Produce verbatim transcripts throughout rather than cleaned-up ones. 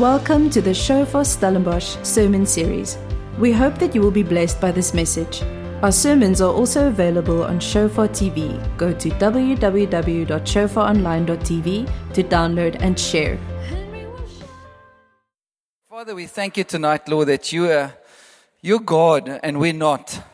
Welcome to the Shofar Stellenbosch sermon series. We hope that you will be blessed by this message. Our sermons are also available on Shofar T V. Go to w w w dot shofar online dot t v to download and share. Father, we thank you tonight, Lord, that you are you're God and we're not.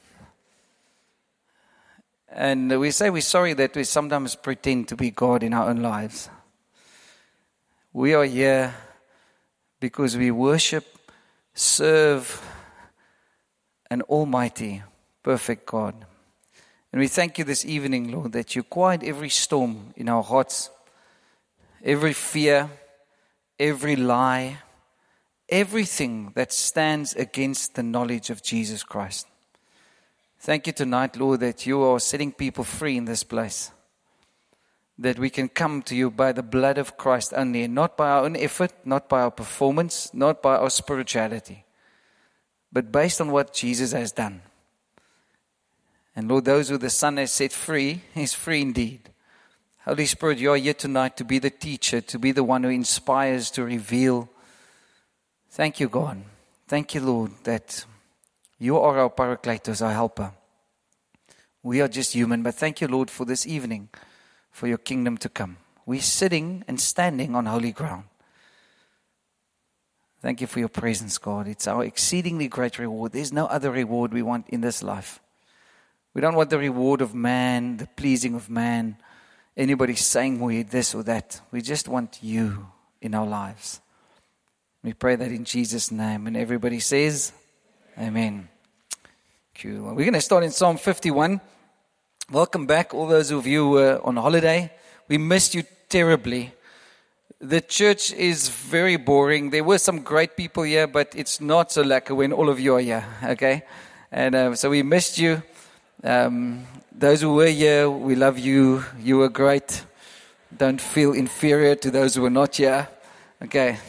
And we say we're sorry that we sometimes pretend to be God in our own lives. We are here because we worship, serve an almighty, perfect God. And we thank you this evening, Lord, that you quiet every storm in our hearts, every fear, every lie, everything that stands against the knowledge of Jesus Christ. Thank you tonight, Lord, that you are setting people free in this place. That we can come to you by the blood of Christ only, and not by our own effort, not by our performance, not by our spirituality, but based on what Jesus has done. And Lord, those who the Son has set free, is free indeed. Holy Spirit, you are here tonight to be the teacher, to be the one who inspires, to reveal. Thank you, God. Thank you, Lord, that you are our Paracletos, our helper. We are just human, but thank you, Lord, for this evening, for your kingdom to come. We're sitting and standing on holy ground. Thank you for your presence, God. It's our exceedingly great reward. There's no other reward we want in this life. We don't want the reward of man, the pleasing of man, anybody saying we're this or that. We just want you in our lives. We pray that in Jesus' name. And everybody says, Amen. Cool. We're going to start in Psalm fifty-one. Welcome back, all those of you who were on holiday. We missed you terribly. The church is very boring. There were some great people here, but it's not so lekker when all of you are here, okay? And uh, so we missed you. Um, those who were here, we love you. You were great. Don't feel inferior to those who were not here, okay?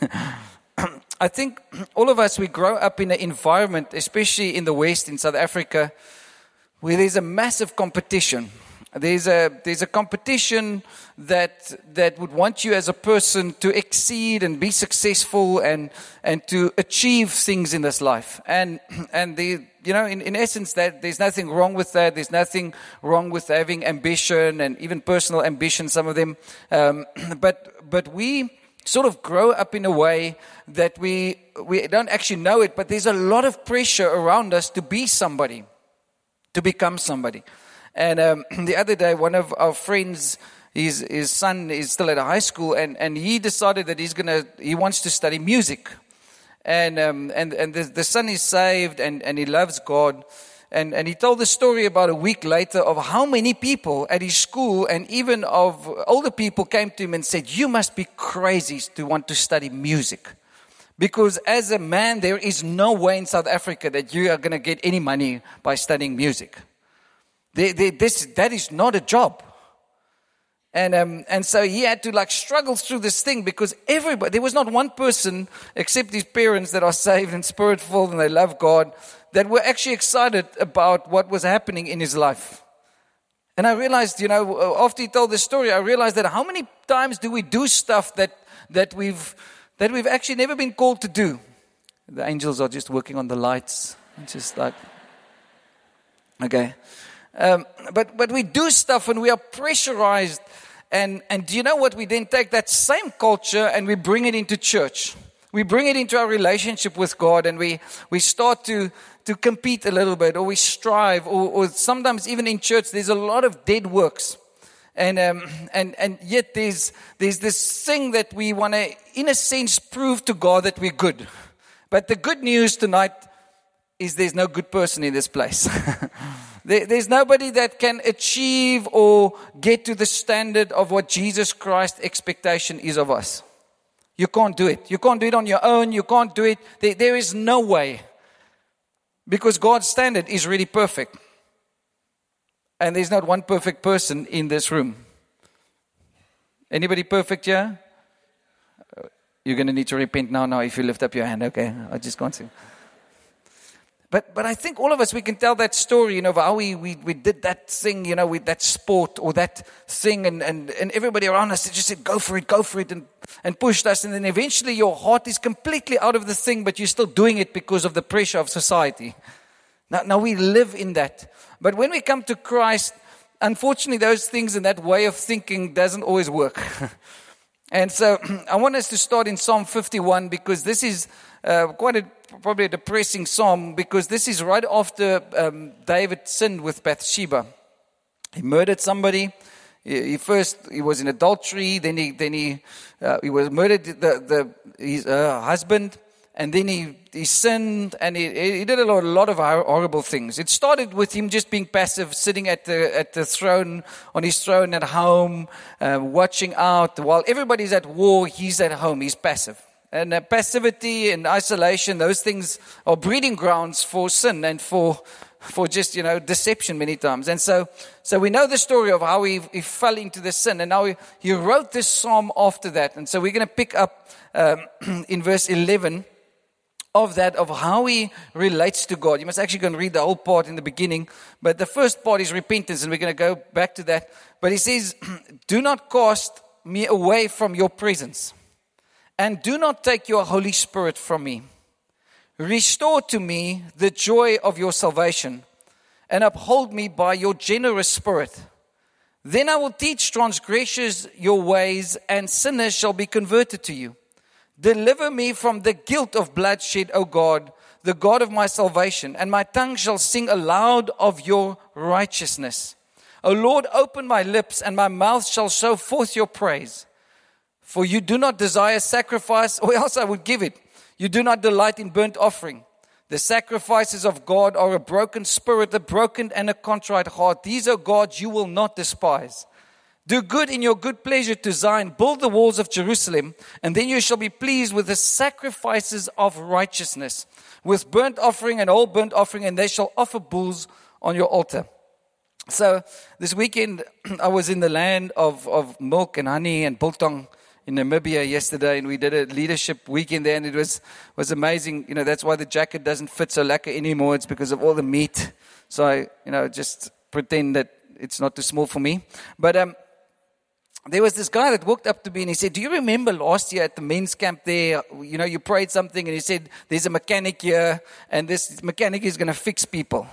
I think all of us, we grow up in an environment, especially in the West, in South Africa, where there's a massive competition. There's a there's a competition that that would want you as a person to exceed and be successful and and to achieve things in this life. And and the you know in, in essence that there's nothing wrong with that. There's nothing wrong with having ambition and even personal ambition, some of them. Um, but but we sort of grow up in a way that we we don't actually know it, but there's a lot of pressure around us to be somebody, to become somebody. And um, the other day, one of our friends, his his son is still at a high school, and, and he decided that he's gonna he wants to study music, and um, and and the, the son is saved and, and he loves God, and and he told the story about a week later of how many people at his school and even of older people came to him and said, "You must be crazy to want to study music. Because as a man, there is no way in South Africa that you are going to get any money by studying music. They, they, this, that is not a job." And um, and so he had to like struggle through this thing because everybody, there was not one person except his parents that are saved and spirit-filled and they love God that were actually excited about what was happening in his life. And I realized, you know, after he told this story, I realized that how many times do we do stuff that that we've that we've actually never been called to do. The angels are just working on the lights. It's just like, okay. Um, but but we do stuff and we are pressurized. And, and do you know what? We then take that same culture and we bring it into church. We bring it into our relationship with God, and we, we start to, to compete a little bit, or we strive, or, or sometimes even in church there's a lot of dead works. And um, and and yet there's there's this thing that we want to, in a sense, prove to God that we're good. But the good news tonight is there's no good person in this place. there, there's nobody that can achieve or get to the standard of what Jesus Christ's expectation is of us. You can't do it. You can't do it on your own. You can't do it. There, there is no way. Because God's standard is really perfect. And there's not one perfect person in this room. Anybody perfect here? You're going to need to repent now, now if you lift up your hand. Okay, I just can't see. But but I think all of us, we can tell that story, you know, of how we, we, we did that thing, you know, with that sport or that thing, and, and, and everybody around us just said, go for it, go for it, and, and pushed us. And then eventually your heart is completely out of the thing, but you're still doing it because of the pressure of society. Now, now we live in that. But when we come to Christ, unfortunately, those things and that way of thinking doesn't always work. And so I want us to start in Psalm fifty-one, because this is uh, quite a, probably a depressing psalm, because this is right after um, David sinned with Bathsheba. He murdered somebody. He, he first he was in adultery. Then he then he uh, he was murdered the the his uh, husband. And then he, he sinned, and he, he did a lot, a lot of horrible things. It started with him just being passive, sitting at the at the throne, on his throne at home, uh, watching out. While everybody's at war, he's at home, he's passive. And uh, passivity and isolation, those things are breeding grounds for sin and for for just, you know, deception many times. And so so we know the story of how he, he fell into the sin. And now he, he wrote this psalm after that. And so we're going to pick up um, in verse eleven. Of that, of how he relates to God. You must actually go and read the whole part in the beginning. But the first part is repentance, and we're going to go back to that. But he says, do not cast me away from your presence, and do not take your Holy Spirit from me. Restore to me the joy of your salvation, and uphold me by your generous spirit. Then I will teach transgressors your ways, and sinners shall be converted to you. Deliver me from the guilt of bloodshed, O God, the God of my salvation, and my tongue shall sing aloud of your righteousness. O Lord, open my lips, and my mouth shall show forth your praise. For you do not desire sacrifice, or else I would give it. You do not delight in burnt offering. The sacrifices of God are a broken spirit, a broken and a contrite heart. These, O God, you will not despise. Do good in your good pleasure to Zion. Build the walls of Jerusalem, and then you shall be pleased with the sacrifices of righteousness, with burnt offering and whole burnt offering, and they shall offer bulls on your altar. So this weekend, I was in the land of, of milk and honey and biltong in Namibia yesterday, and we did a leadership weekend there, and it was, was amazing. You know, that's why the jacket doesn't fit so lekker anymore. It's because of all the meat. So I, you know, just pretend that it's not too small for me. But, um, there was this guy that walked up to me and he said, do you remember last year at the men's camp there, you know, you prayed something and he said, there's a mechanic here and this mechanic is going to fix people.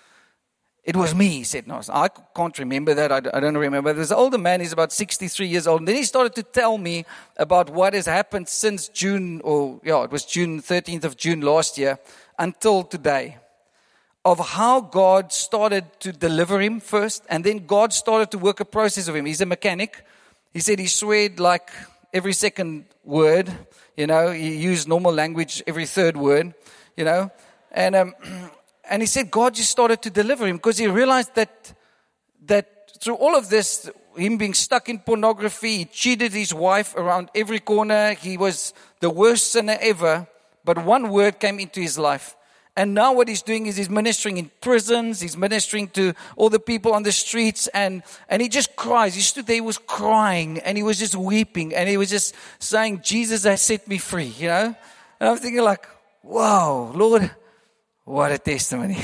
It was me, he said. No, I can't remember that. I don't remember. There's an older man, he's about sixty-three years old. And then he started to tell me about what has happened since June, or yeah, it was June, thirteenth of June last year, until today. Of how God started to deliver him first, and then God started to work a process of him. He's a mechanic. He said he sweared like every second word, you know, he used normal language every third word, you know, and um, and he said God just started to deliver him because he realized that that through all of this, him being stuck in pornography, he cheated his wife around every corner, he was the worst sinner ever, but one word came into his life. And now what he's doing is he's ministering in prisons. He's ministering to all the people on the streets. And, and he just cries. He stood there, he was crying. And he was just weeping. And he was just saying, Jesus has set me free, you know. And I'm thinking like, wow, Lord, what a testimony.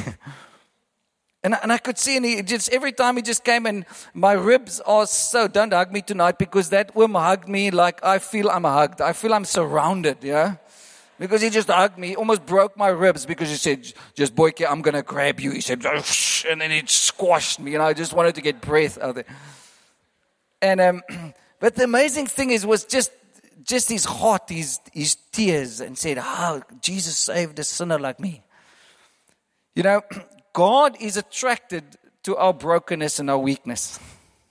and, and I could see, and he just, every time he just came, and my ribs are so, don't hug me tonight, because that worm hugged me like I feel I'm hugged. I feel I'm surrounded, you know. Because he just hugged me, he almost broke my ribs because he said, just Boyke, I'm going to grab you. He said, and then he squashed me, and I just wanted to get breath out there. And, um, but the amazing thing is, was just, just his heart, his, his tears, and said, how oh, Jesus saved a sinner like me. You know, God is attracted to our brokenness and our weakness.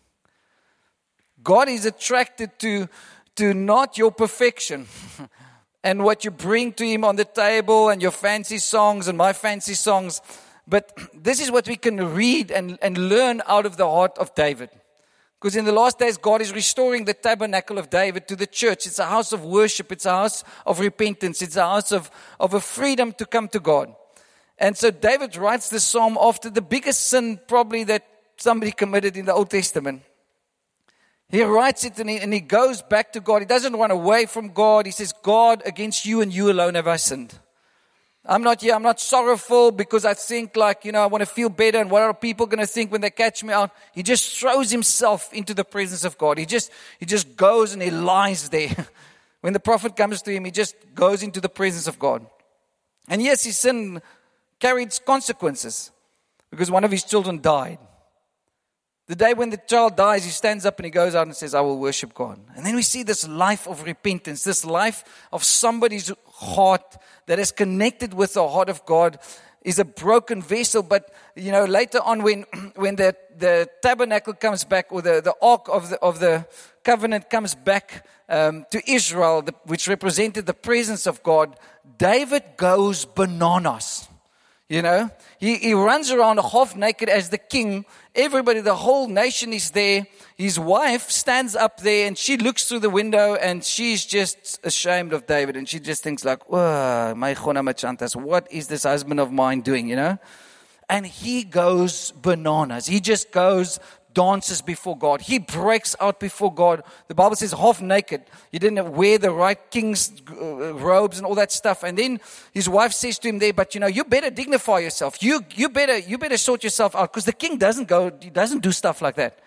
God is attracted to, to not your perfection. And what you bring to him on the table and your fancy songs and my fancy songs. But this is what we can read and, and learn out of the heart of David. Because in the last days, God is restoring the tabernacle of David to the church. It's a house of worship. It's a house of repentance. It's a house of, of a freedom to come to God. And so David writes this psalm after the biggest sin probably that somebody committed in the Old Testament. He writes it and he, and he goes back to God. He doesn't run away from God. He says, God, against you and you alone have I sinned. I'm not here. I'm not sorrowful because I think like, you know, I want to feel better. And what are people going to think when they catch me out? He just throws himself into the presence of God. He just, he just goes and he lies there. When the prophet comes to him, he just goes into the presence of God. And yes, his sin carried consequences because one of his children died. The day when the child dies, he stands up and he goes out and says, I will worship God. And then we see this life of repentance, this life of somebody's heart that is connected with the heart of God, is a broken vessel. But, you know, later on when when the, the tabernacle comes back, or the, the ark of the, of the covenant comes back um, to Israel, the, which represented the presence of God, David goes bananas. You know, he, he runs around half naked as the king. Everybody, the whole nation is there. His wife stands up there and she looks through the window and she's just ashamed of David. And she just thinks like, whoa, my chona machantas, what is this husband of mine doing, you know? And he goes bananas. He just goes, dances before God. He breaks out before God. The Bible says half naked. He didn't wear the right king's robes and all that stuff. And then his wife says to him there, but you know, you better dignify yourself. You you better you better sort yourself out, because the king doesn't go, he doesn't do stuff like that.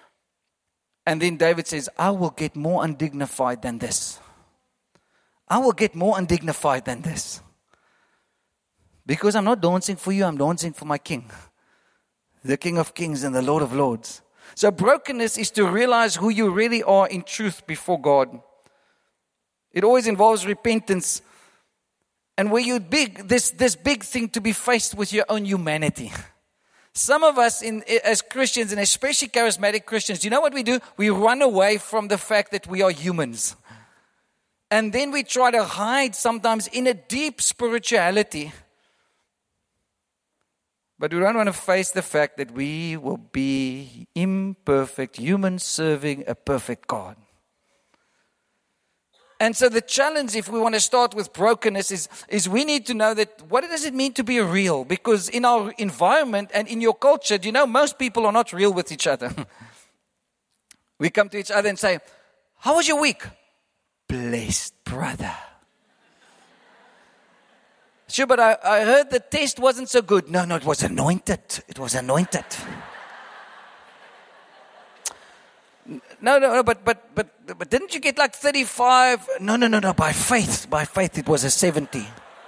And then David says, I will get more undignified than this. I will get more undignified than this. Because I'm not dancing for you, I'm dancing for my king. The King of Kings and the Lord of Lords. So brokenness is to realize who you really are in truth before God. It always involves repentance. And where you big, this, this big thing to be faced with your own humanity. Some of us in, as Christians, and especially charismatic Christians, you know what we do? We run away from the fact that we are humans. And then we try to hide sometimes in a deep spirituality. But we don't want to face the fact that we will be imperfect humans serving a perfect God. And so the challenge, if we want to start with brokenness, is, is we need to know that what does it mean to be real? Because in our environment and in your culture, do you know, most people are not real with each other. We come to each other and say, how was your week? Blessed, brother. Sure, but I, I heard the test wasn't so good. No, no, it was anointed. It was anointed. No, no, no, but, but, but, but didn't you get like thirty-five? No, no, no, no, by faith. By faith, it was a seventy.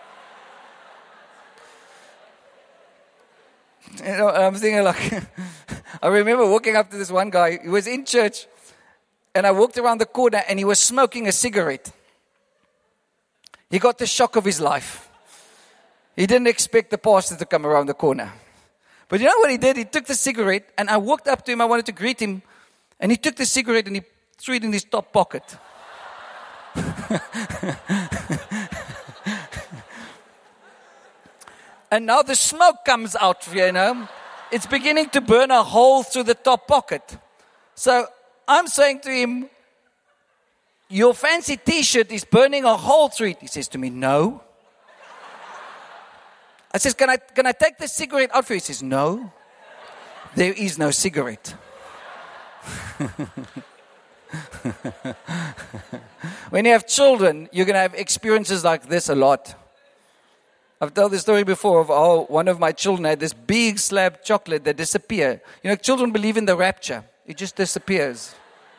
You know, I'm thinking like, I remember walking up to this one guy. He was in church, and I walked around the corner, and he was smoking a cigarette. He got the shock of his life. He didn't expect the pastor to come around the corner. But you know what he did? He took the cigarette, and I walked up to him. I wanted to greet him. And he took the cigarette and he threw it in his top pocket. And now the smoke comes out, you know. It's beginning to burn a hole through the top pocket. So I'm saying to him, your fancy t-shirt is burning a hole through it. He says to me, no. I says, can I, can I take the cigarette out for you? He says, no. There is no cigarette. When you have children, you're going to have experiences like this a lot. I've told this story before of how one of my children had this big slab of chocolate that disappeared. You know, children believe in the rapture. It just disappears.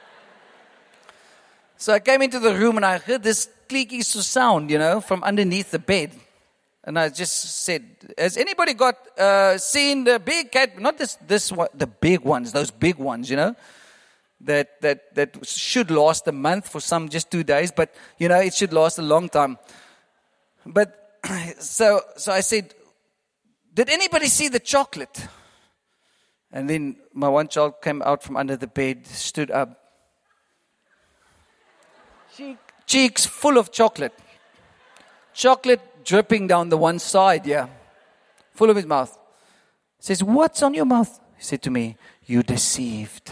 So I came into the room and I heard this clicky sound, you know, from underneath the bed. And I just said, has anybody got uh, seen the big cat? Not this, this one, the big ones, those big ones, you know, that that that should last a month, for some just two days, but you know, it should last a long time. But so so I said, did anybody see the chocolate? And then my one child came out from under the bed, stood up, Cheek, cheeks full of chocolate, chocolate dripping down the one side, yeah, full of his mouth. He says, what's on your mouth? He said to me, you deceived.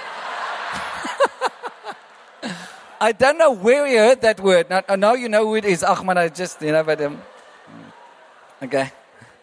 I don't know where he heard that word. Now, now you know who it is. Ahmad, I just, you know, but, um, okay.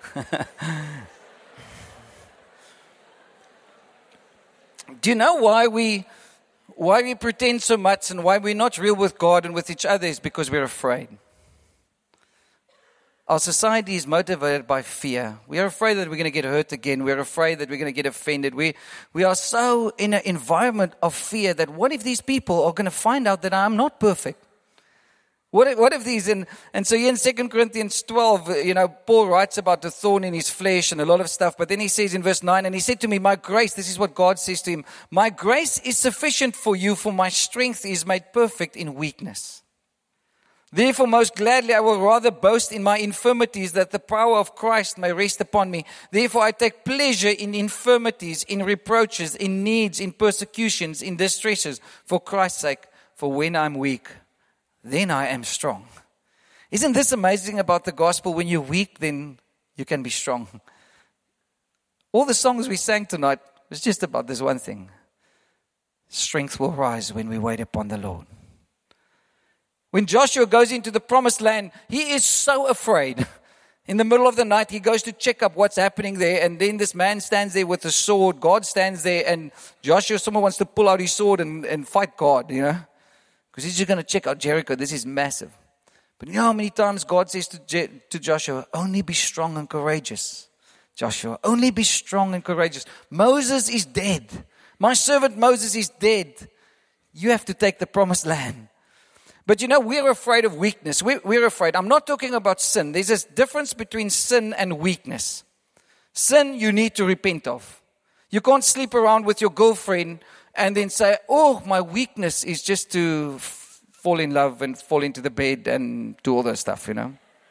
Do you know why we, why we pretend so much and why we're not real with God and with each other? Is because we're afraid. our society is motivated by fear. We are afraid that we're going to get hurt again. We're afraid that we're going to get offended. We, we are so in an environment of fear that what if these people are going to find out that I'm not perfect? What if, what if these, and, and so here in Second Corinthians twelve, you know, Paul writes about the thorn in his flesh and a lot of stuff, but then he says in verse nine, and he said to me, my grace, this is what God says to him, my grace is sufficient for you, for my strength is made perfect in weakness. Therefore, most gladly, I will rather boast in my infirmities, that the power of Christ may rest upon me. Therefore, I take pleasure in infirmities, in reproaches, in needs, in persecutions, in distresses, for Christ's sake. For when I'm weak, then I am strong. Isn't this amazing about the gospel? When you're weak, then you can be strong. All the songs we sang tonight was just about this one thing. Strength will rise when we wait upon the Lord. When Joshua goes into the promised land, he is so afraid. In the middle of the night, he goes to check up what's happening there. And then this man stands there with a sword. God stands there. And Joshua, someone wants to pull out his sword and, and fight God, you know. Because he's just going to check out Jericho. This is massive. But you know how many times God says to, Je- to Joshua, only be strong and courageous. Joshua, only be strong and courageous. Moses is dead. My servant Moses is dead. You have to take the promised land. But you know, we're afraid of weakness. We're, we're afraid. I'm not talking about sin. There's a difference between sin and weakness. Sin, you need to repent of. You can't sleep around with your girlfriend and then say, oh, my weakness is just to f- fall in love and fall into the bed and do all that stuff, you know.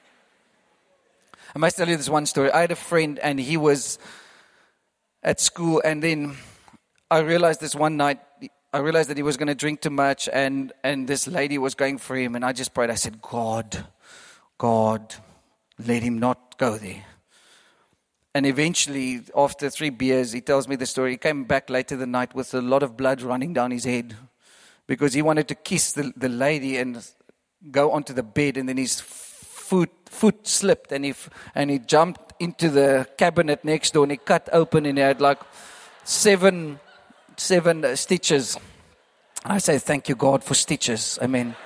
I must tell you this one story. I had a friend and he was at school, and then I realized this one night, I realized that he was going to drink too much, and, and this lady was going for him, and I just prayed. I said, God, God, let him not go there. And eventually, after three beers, he tells me the story. He came back later the night with a lot of blood running down his head because he wanted to kiss the, the lady and go onto the bed, and then his foot foot slipped, and he, and he jumped into the cabinet next door, and he cut open, and he had like seven... Seven uh, stitches. I say, thank you, God, for stitches. I mean,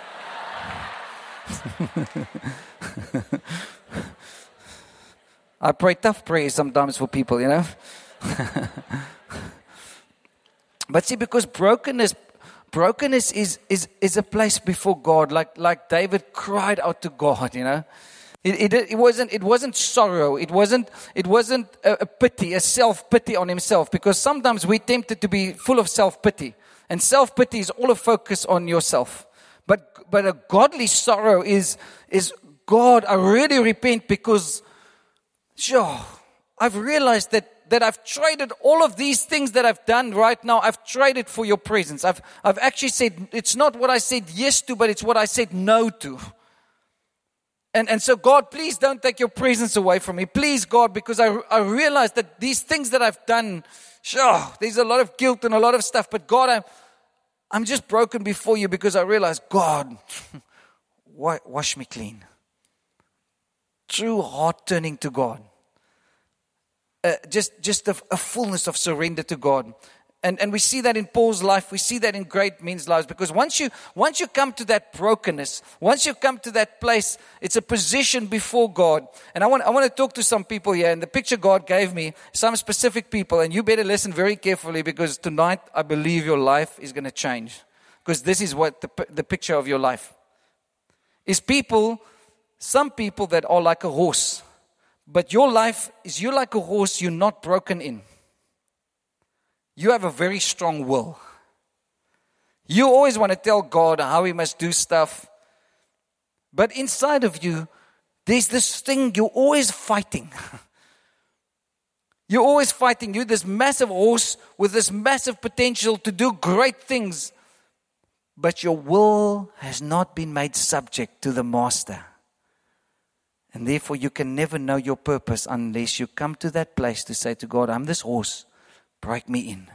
I pray tough prayers sometimes for people, you know. But see, because brokenness, brokenness is, is, is a place before God, like like David cried out to God, you know. It, it, it wasn't. It wasn't sorrow. It wasn't. It wasn't a, a pity, a self-pity on himself. Because sometimes we're tempted to be full of self-pity, and self-pity is all a focus on yourself. But but a godly sorrow is is God. I really repent because, sure, I've realized that that I've traded all of these things that I've done right now. I've traded for your presence. I've I've actually said it's not what I said yes to, but it's what I said no to. And and so, God, please don't take your presence away from me. Please, God, because I, I realize that these things that I've done, sure, there's a lot of guilt and a lot of stuff. But, God, I'm, I'm just broken before you because I realize, God, wash me clean. True heart turning to God. Uh, just just a, a fullness of surrender to God. And and we see that in Paul's life. We see that in great men's lives. Because once you once you come to that brokenness, once you come to that place, it's a position before God. And I want I want to talk to some people here. And the picture God gave me, some specific people. And you better listen very carefully, because tonight I believe your life is going to change. Because this is what the the picture of your life is. People, some people that are like a horse. But your life is, you're like a horse, you're not broken in. You have a very strong will. You always want to tell God how He must do stuff. But inside of you, there's this thing you're always fighting. You're always fighting. You're this massive horse with this massive potential to do great things. But your will has not been made subject to the master. And therefore you can never know your purpose unless you come to that place to say to God, I'm this horse. Break me in.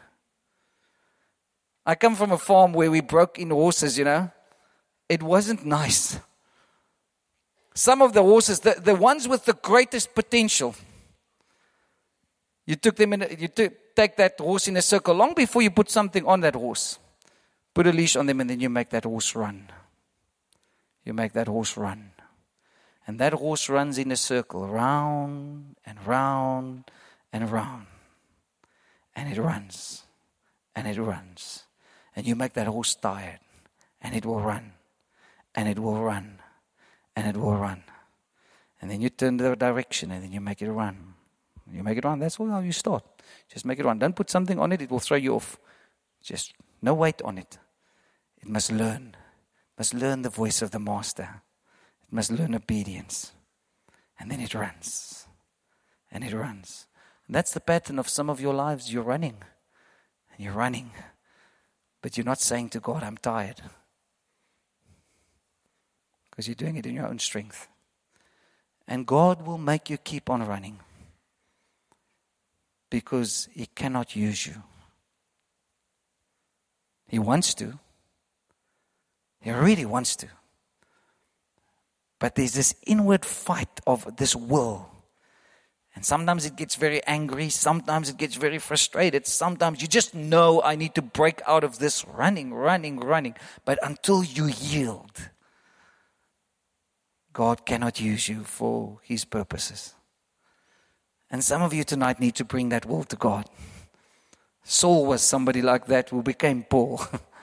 I come from a farm where we broke in horses, you know. It wasn't nice. Some of the horses, the, the ones with the greatest potential, you took them in, a, you took, take that horse in a circle long before you put something on that horse. Put a leash on them, and then you make that horse run. You make that horse run. And that horse runs in a circle, round and round and round. And it runs, and it runs. And you make that horse tired, and it will run, and it will run, and it will run. And then you turn the direction, and then you make it run. You make it run. That's all how you start. Just make it run. Don't put something on it. It will throw you off. Just no weight on it. It must learn. It must learn the voice of the master. It must learn obedience. And then it runs. And it runs. And that's the pattern of some of your lives. You're running. And you're running. But you're not saying to God, I'm tired. Because you're doing it in your own strength. And God will make you keep on running. Because He cannot use you. He wants to. He really wants to. But there's this inward fight of this will. And sometimes it gets very angry. Sometimes it gets very frustrated. Sometimes you just know I need to break out of this running, running, running. But until you yield, God cannot use you for His purposes. And some of you tonight need to bring that will to God. Saul was somebody like that who became Paul.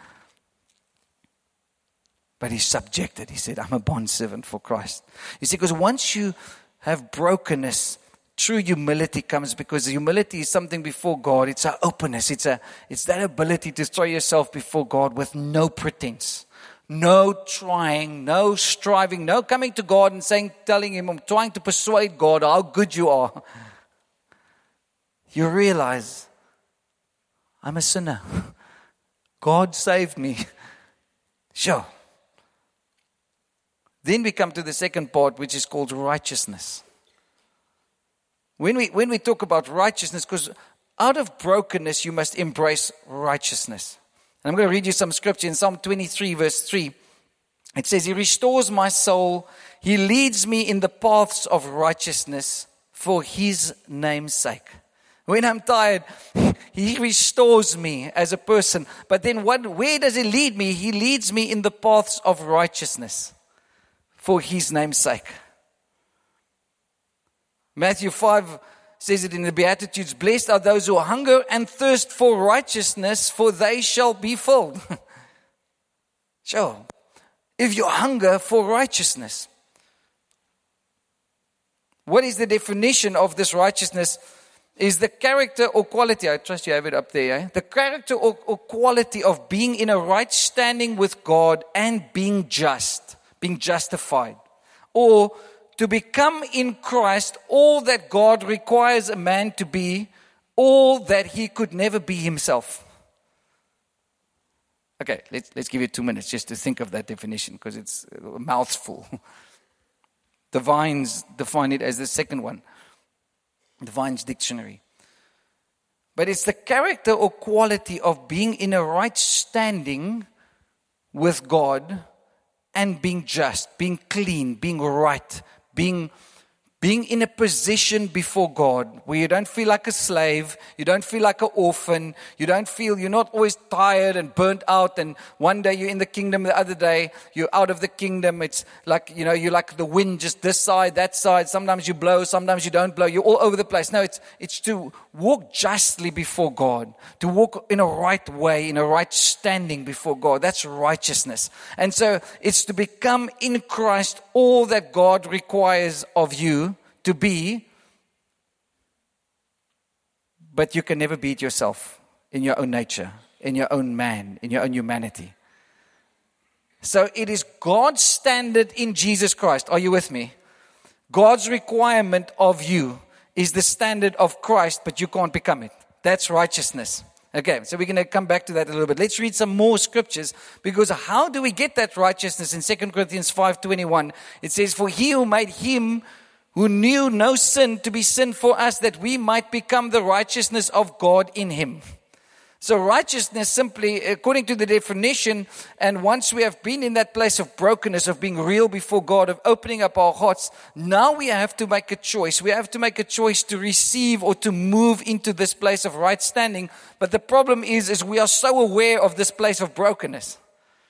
But he subjected. He said, I'm a bondservant for Christ. You see, because once you have brokenness, true humility comes, because humility is something before God. It's our openness. It's a, it's that ability to throw yourself before God with no pretense. No trying, no striving, no coming to God and saying, telling Him, I'm trying to persuade God how good you are. You realize, I'm a sinner. God saved me. Sure. Then we come to the second part, which is called righteousness. When we, when we talk about righteousness, because out of brokenness, you must embrace righteousness. And I'm going to read you some scripture in Psalm twenty-three, verse three. It says, He restores my soul. He leads me in the paths of righteousness for His name's sake. When I'm tired, He restores me as a person. But then what, where does He lead me? He leads me in the paths of righteousness for His name's sake. Matthew five says it in the Beatitudes, blessed are those who hunger and thirst for righteousness, for they shall be filled. Sure. If you hunger for righteousness. What is the definition of this righteousness? Is the character or quality, I trust you have it up there, eh? The character or, or quality of being in a right standing with God and being just, being justified. Or to become in Christ all that God requires a man to be, all that he could never be himself. Okay, let's, let's give you two minutes just to think of that definition, because it's a mouthful. The Vines define it as the second one. The Vines Dictionary. But it's the character or quality of being in a right standing with God and being just, being clean, being right, being being in a position before God where you don't feel like a slave, you don't feel like an orphan, you don't feel, you're not always tired and burnt out, and one day you're in the kingdom, the other day you're out of the kingdom. It's like, you know, you're like the wind, just this side, that side. Sometimes you blow, sometimes you don't blow. You're all over the place. No, it's it's to walk justly before God, to walk in a right way, in a right standing before God. That's righteousness. And so it's to become in Christ all that God requires of you to be, but you can never be it yourself in your own nature, in your own man, in your own humanity. So it is God's standard in Jesus Christ. Are you with me? God's requirement of you is the standard of Christ, but you can't become it. That's righteousness. Okay, so we're going to come back to that a little bit. Let's read some more scriptures, because how do we get that righteousness? In Second Corinthians five twenty-one, it says, for He who made Him who knew no sin to be sin for us, that we might become the righteousness of God in Him. So righteousness simply, according to the definition, and once we have been in that place of brokenness, of being real before God, of opening up our hearts, now we have to make a choice. We have to make a choice to receive or to move into this place of right standing. But the problem is, is we are so aware of this place of brokenness.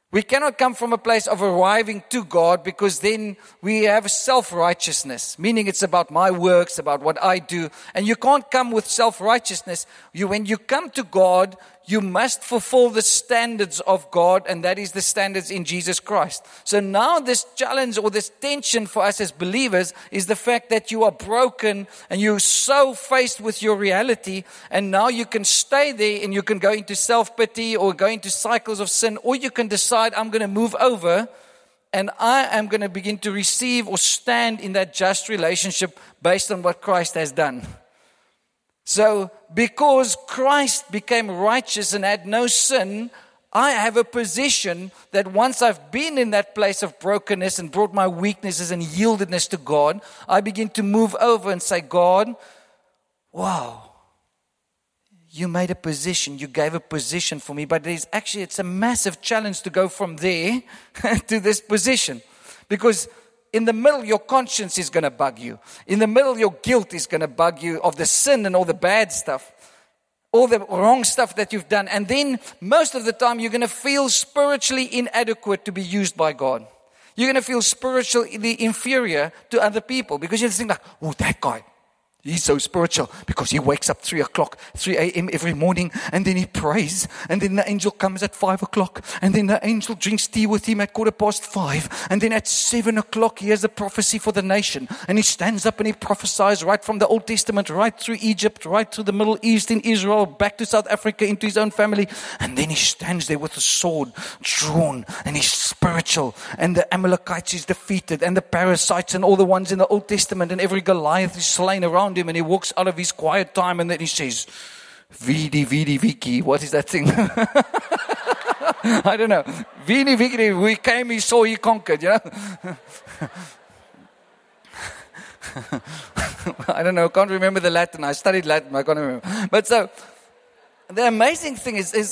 We cannot come from a place of arriving to God, because then we have self-righteousness, meaning it's about my works, about what I do. And you can't come with self-righteousness. You, when you come to God, you must fulfill the standards of God, and that is the standards in Jesus Christ. So now this challenge or this tension for us as believers is the fact that you are broken and you're so faced with your reality, and now you can stay there and you can go into self-pity or go into cycles of sin, or you can decide, I'm going to move over and I am going to begin to receive or stand in that just relationship based on what Christ has done. So, because Christ became righteous and had no sin, I have a position that once I've been in that place of brokenness and brought my weaknesses and yieldedness to God, I begin to move over and say, God, wow, you made a position, you gave a position for me, but there's actually, it's a massive challenge to go from there to this position, because in the middle, your conscience is going to bug you. In the middle, your guilt is going to bug you of the sin and all the bad stuff, all the wrong stuff that you've done. And then most of the time, you're going to feel spiritually inadequate to be used by God. You're going to feel spiritually inferior to other people, because you think like, oh, that guy, he's so spiritual because he wakes up three o'clock, three a.m. every morning, and then he prays, and then the angel comes at five o'clock, and then the angel drinks tea with him at quarter past five, and then at seven o'clock he has a prophecy for the nation, and he stands up and he prophesies right from the Old Testament, right through Egypt, right through the Middle East, in Israel, back to South Africa, into his own family, and then he stands there with a sword drawn, and he's spiritual, and the Amalekites is defeated, and the parasites and all the ones in the Old Testament, and every Goliath is slain around him, and he walks out of his quiet time, and then he says, Vidi, Vidi, Viki. What is that thing? I don't know. Vidi, Vidi, we came, he saw, he conquered, you know. I don't know, I can't remember the Latin. I studied Latin, I can't remember. But so, the amazing thing is, is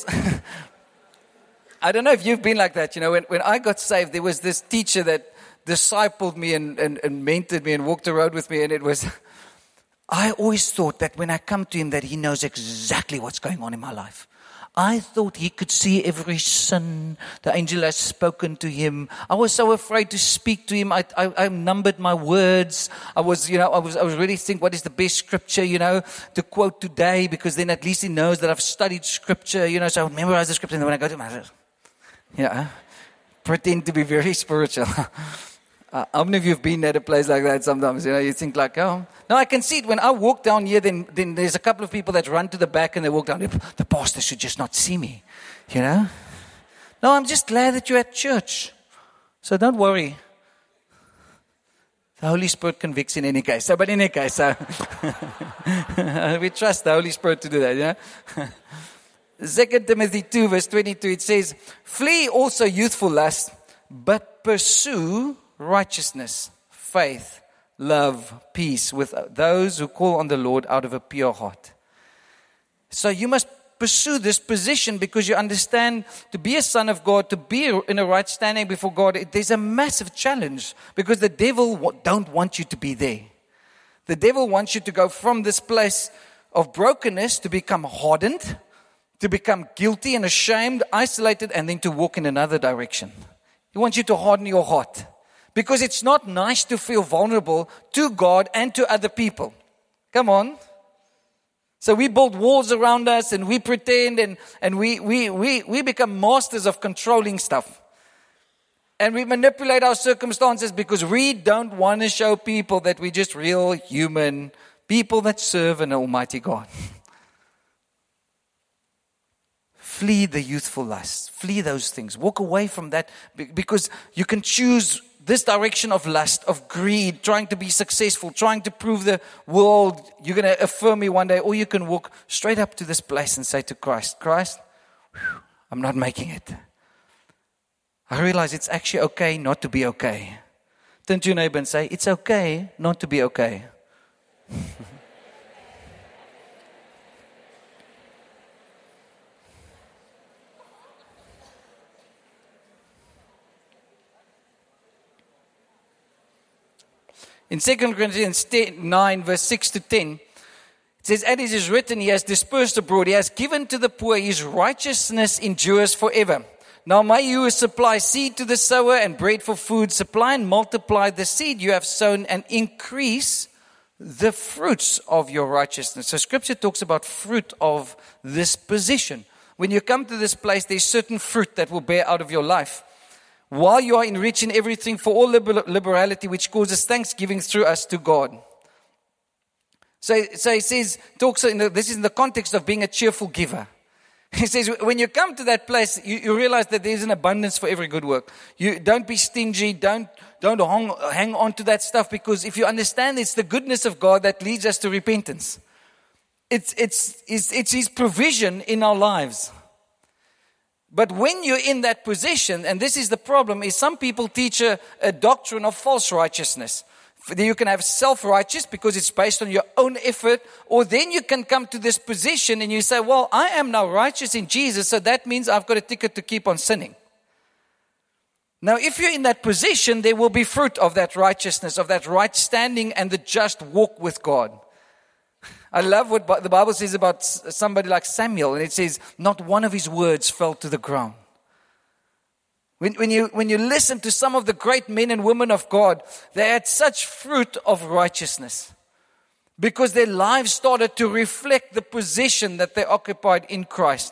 I don't know if you've been like that, you know, when, when I got saved, there was this teacher that discipled me and, and, and mentored me and walked the road with me, and it was, I always thought that when I come to him that he knows exactly what's going on in my life. I thought he could see every sin. The angel has spoken to him. I was so afraid to speak to him. I, I, I numbered my words. I was, you know, I was, I was really thinking, what is the best scripture, you know, to quote today, because then at least he knows that I've studied scripture, you know, so I would memorize the scripture, and then when I go to my, you know, pretend to be very spiritual. Uh, how many of you have been at a place like that sometimes? You know, you think like, oh. No, I can see it. When I walk down here, then, then there's a couple of people that run to the back and they walk down. The pastor should just not see me, you know. No, I'm just glad that you're at church. So don't worry. The Holy Spirit convicts in any case. So, but in any case, so we trust the Holy Spirit to do that, yeah. Second Timothy two, verse twenty-two, it says, flee also youthful lust, but pursue righteousness, faith, love, peace with those who call on the Lord out of a pure heart. So you must pursue this position, because you understand to be a son of God, to be in a right standing before God, there's a massive challenge, because the devil don't want you to be there. The devil wants you to go from this place of brokenness to become hardened, to become guilty and ashamed, isolated, and then to walk in another direction. He wants you to harden your heart. Because it's not nice to feel vulnerable to God and to other people. Come on. So we build walls around us, and we pretend, and, and we, we, we, we become masters of controlling stuff. And we manipulate our circumstances because we don't want to show people that we're just real human people that serve an almighty God. Flee the youthful lusts. Flee those things. Walk away from that, because you can choose this direction of lust, of greed, trying to be successful, trying to prove the world you're going to affirm me one day, or you can walk straight up to this place and say to Christ, Christ, whew, I'm not making it. I realize it's actually okay not to be okay. Turn to your neighbor and say, it's okay not to be okay. In Second Corinthians nine, verse six to ten, it says, as it is written, he has dispersed abroad, he has given to the poor, his righteousness endures forever. Now may you supply seed to the sower and bread for food. Supply and multiply the seed you have sown and increase the fruits of your righteousness. So Scripture talks about fruit of this position. When you come to this place, there's certain fruit that will bear out of your life. While you are enriching everything for all liberality, which causes thanksgiving through us to God. So, so he says, talks in the, this is in the context of being a cheerful giver. He says, when you come to that place, you, you realize that there's an abundance for every good work. You don't be stingy. Don't, don't hang, hang on to that stuff, because if you understand it's the goodness of God that leads us to repentance. It's, it's, it's, it's His provision in our lives. But when you're in that position, and this is the problem, is some people teach a, a doctrine of false righteousness. You can have self-righteous because it's based on your own effort, or then you can come to this position and you say, well, I am now righteous in Jesus, so that means I've got a ticket to keep on sinning. Now, if you're in that position, there will be fruit of that righteousness, of that right standing and the just walk with God. I love what the Bible says about somebody like Samuel, and it says, not one of his words fell to the ground. When, when you when you listen to some of the great men and women of God, they had such fruit of righteousness because their lives started to reflect the position that they occupied in Christ.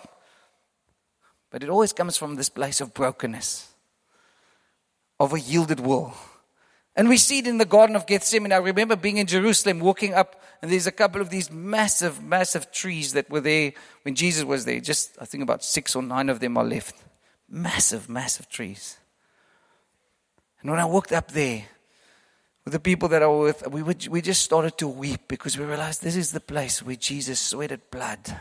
But it always comes from this place of brokenness, of a yielded will. And we see it in the Garden of Gethsemane. I remember being in Jerusalem, walking up, and there's a couple of these massive, massive trees that were there when Jesus was there. Just, I think about six or nine of them are left. Massive, massive trees. And when I walked up there with the people that I was with, we, would, we just started to weep because we realized this is the place where Jesus sweated blood.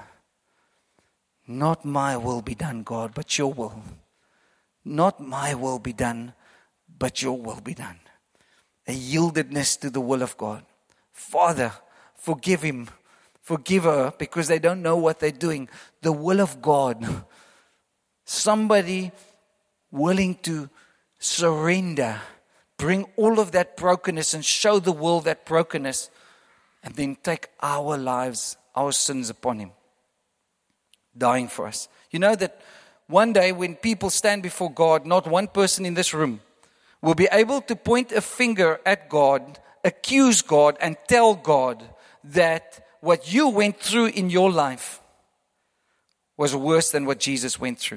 Not my will be done, God, but your will. Not my will be done, but your will be done. A yieldedness to the will of God. Father, forgive him, forgive her, because they don't know what they're doing. The will of God. Somebody willing to surrender, bring all of that brokenness and show the world that brokenness, and then take our lives, our sins upon him, dying for us. You know that one day when people stand before God, not one person in this room will be able to point a finger at God, accuse God, and tell God that what you went through in your life was worse than what Jesus went through.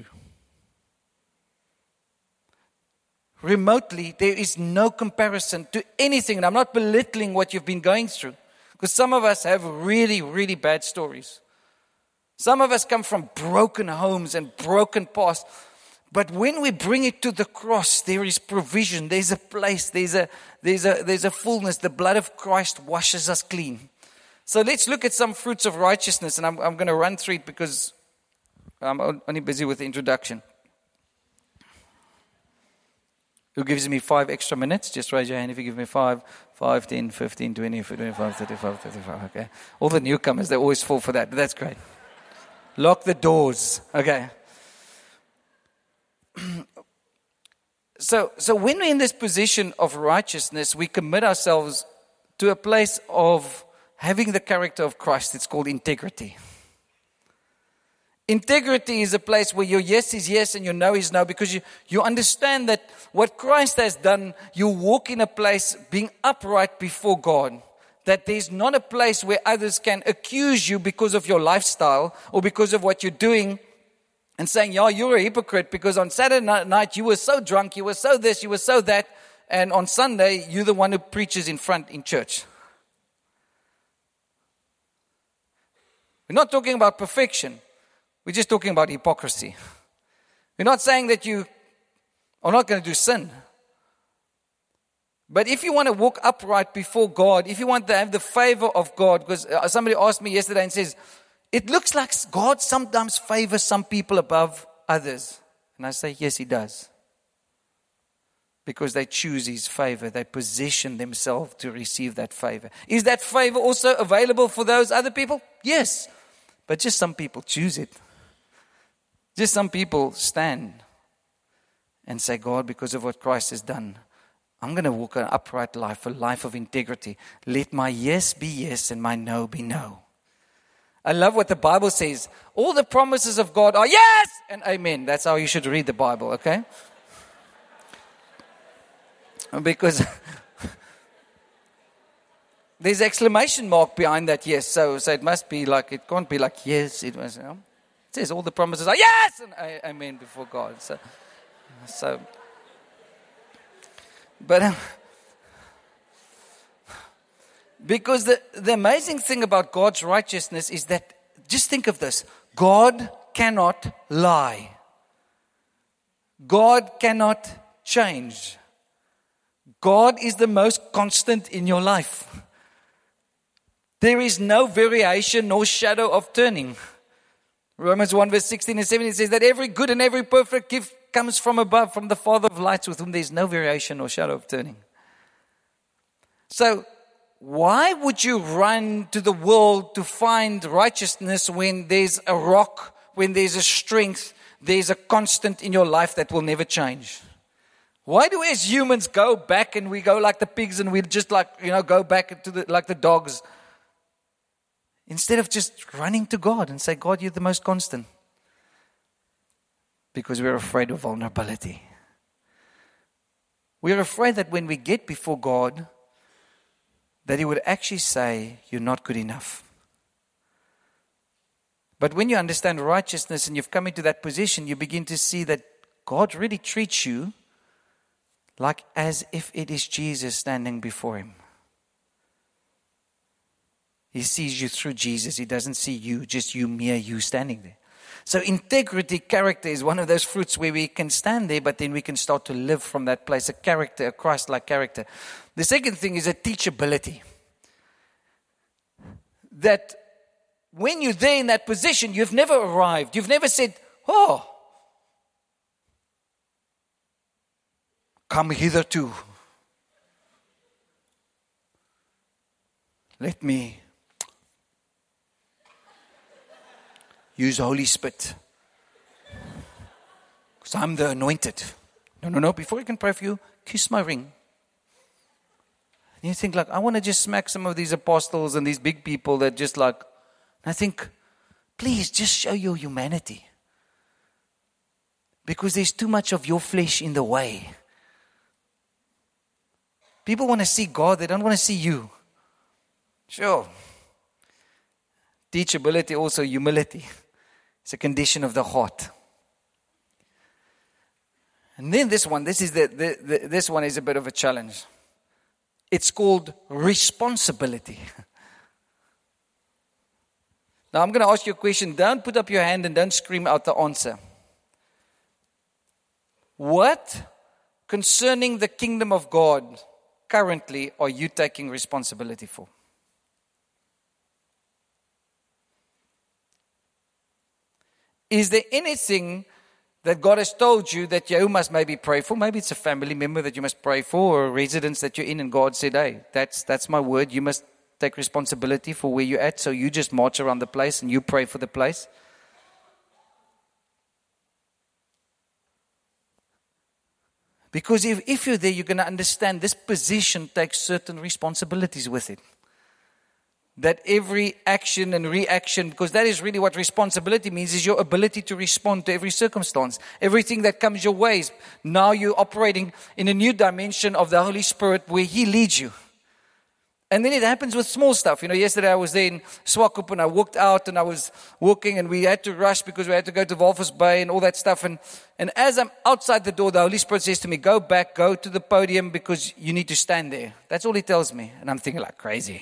Remotely, there is no comparison to anything. And I'm not belittling what you've been going through, because some of us have really, really bad stories. Some of us come from broken homes and broken past. But when we bring it to the cross, there is provision. There's a place. There's a, there's a, there's a fullness. The blood of Christ washes us clean. So let's look at some fruits of righteousness. And I'm, I'm going to run through it because I'm only busy with the introduction. Who gives me five extra minutes? Just raise your hand if you give me five, five, ten, fifteen, twenty, twenty-five, thirty-five, thirty-five, okay? All the newcomers, they always fall for that, but that's great. Lock the doors, okay? So, so when we're in this position of righteousness, we commit ourselves to a place of having the character of Christ. It's called integrity. Integrity is a place where your yes is yes and your no is no, because you, you understand that what Christ has done, you walk in a place being upright before God. That there's not a place where others can accuse you because of your lifestyle or because of what you're doing and saying, yeah, you're a hypocrite because on Saturday night you were so drunk, you were so this, you were so that, and on Sunday you're the one who preaches in front in church. We're not talking about perfection. We're just talking about hypocrisy. We're not saying that you are not going to do sin. But if you want to walk upright before God, if you want to have the favor of God, because somebody asked me yesterday and says, it looks like God sometimes favors some people above others. And I say, yes, He does. Because they choose His favor. They position themselves to receive that favor. Is that favor also available for those other people? Yes. But just some people choose it. Just some people stand and say, God, because of what Christ has done, I'm going to walk an upright life, a life of integrity. Let my yes be yes and my no be no. I love what the Bible says. All the promises of God are yes and amen. That's how you should read the Bible, okay? Because there's exclamation mark behind that yes. So, so it must be like, it can't be like yes. It was, you know, it says all the promises are yes and amen before God. So, so but um, because the, the amazing thing about God's righteousness is that, just think of this, God cannot lie. God cannot change. God is the most constant in your life. There is no variation nor shadow of turning. Romans one verse sixteen and seventeen says that every good and every perfect gift comes from above, from the Father of lights, with whom there is no variation or shadow of turning. So, why would you run to the world to find righteousness when there's a rock, when there's a strength, there's a constant in your life that will never change? Why do we as humans go back and we go like the pigs and we just like, you know, go back to the, like the dogs, instead of just running to God and say, God, you're the most constant? Because we're afraid of vulnerability. We're afraid that when we get before God, that He would actually say, you're not good enough. But when you understand righteousness and you've come into that position, you begin to see that God really treats you like as if it is Jesus standing before Him. He sees you through Jesus. He doesn't see you, just you, mere you standing there. So integrity, character is one of those fruits where we can stand there, but then we can start to live from that place, a character, a Christ-like character. The second thing is a teachability. That when you're there in that position, you've never arrived. You've never said, oh, come hitherto. Let me use Holy Spirit. Because I'm the anointed. No, no, no. Before I can pray for you, kiss my ring. And you think like, I want to just smack some of these apostles and these big people that just like, I think, please just show your humanity. Because there's too much of your flesh in the way. People want to see God. They don't want to see you. Sure. Teachability, also humility. It's a condition of the heart. And then this one, this is the, the, the this one is a bit of a challenge. It's called responsibility. Now I'm going to ask you a question. Don't put up your hand and don't scream out the answer. What concerning the kingdom of God currently are you taking responsibility for? Is there anything that God has told you that you must maybe pray for? Maybe it's a family member that you must pray for, or a residence that you're in, and God said, hey, that's that's my word. You must take responsibility for where you're at. So you just march around the place and you pray for the place. Because if, if you're there, you're going to understand this position takes certain responsibilities with it. That every action and reaction, because that is really what responsibility means, is your ability to respond to every circumstance. Everything that comes your way. Now you're operating in a new dimension of the Holy Spirit where He leads you. And then it happens with small stuff. You know, yesterday I was there in Swakop and I walked out and I was walking and we had to rush because we had to go to Walvis Bay and all that stuff. And, and as I'm outside the door, the Holy Spirit says to me, go back, go to the podium because you need to stand there. That's all He tells me. And I'm thinking like crazy.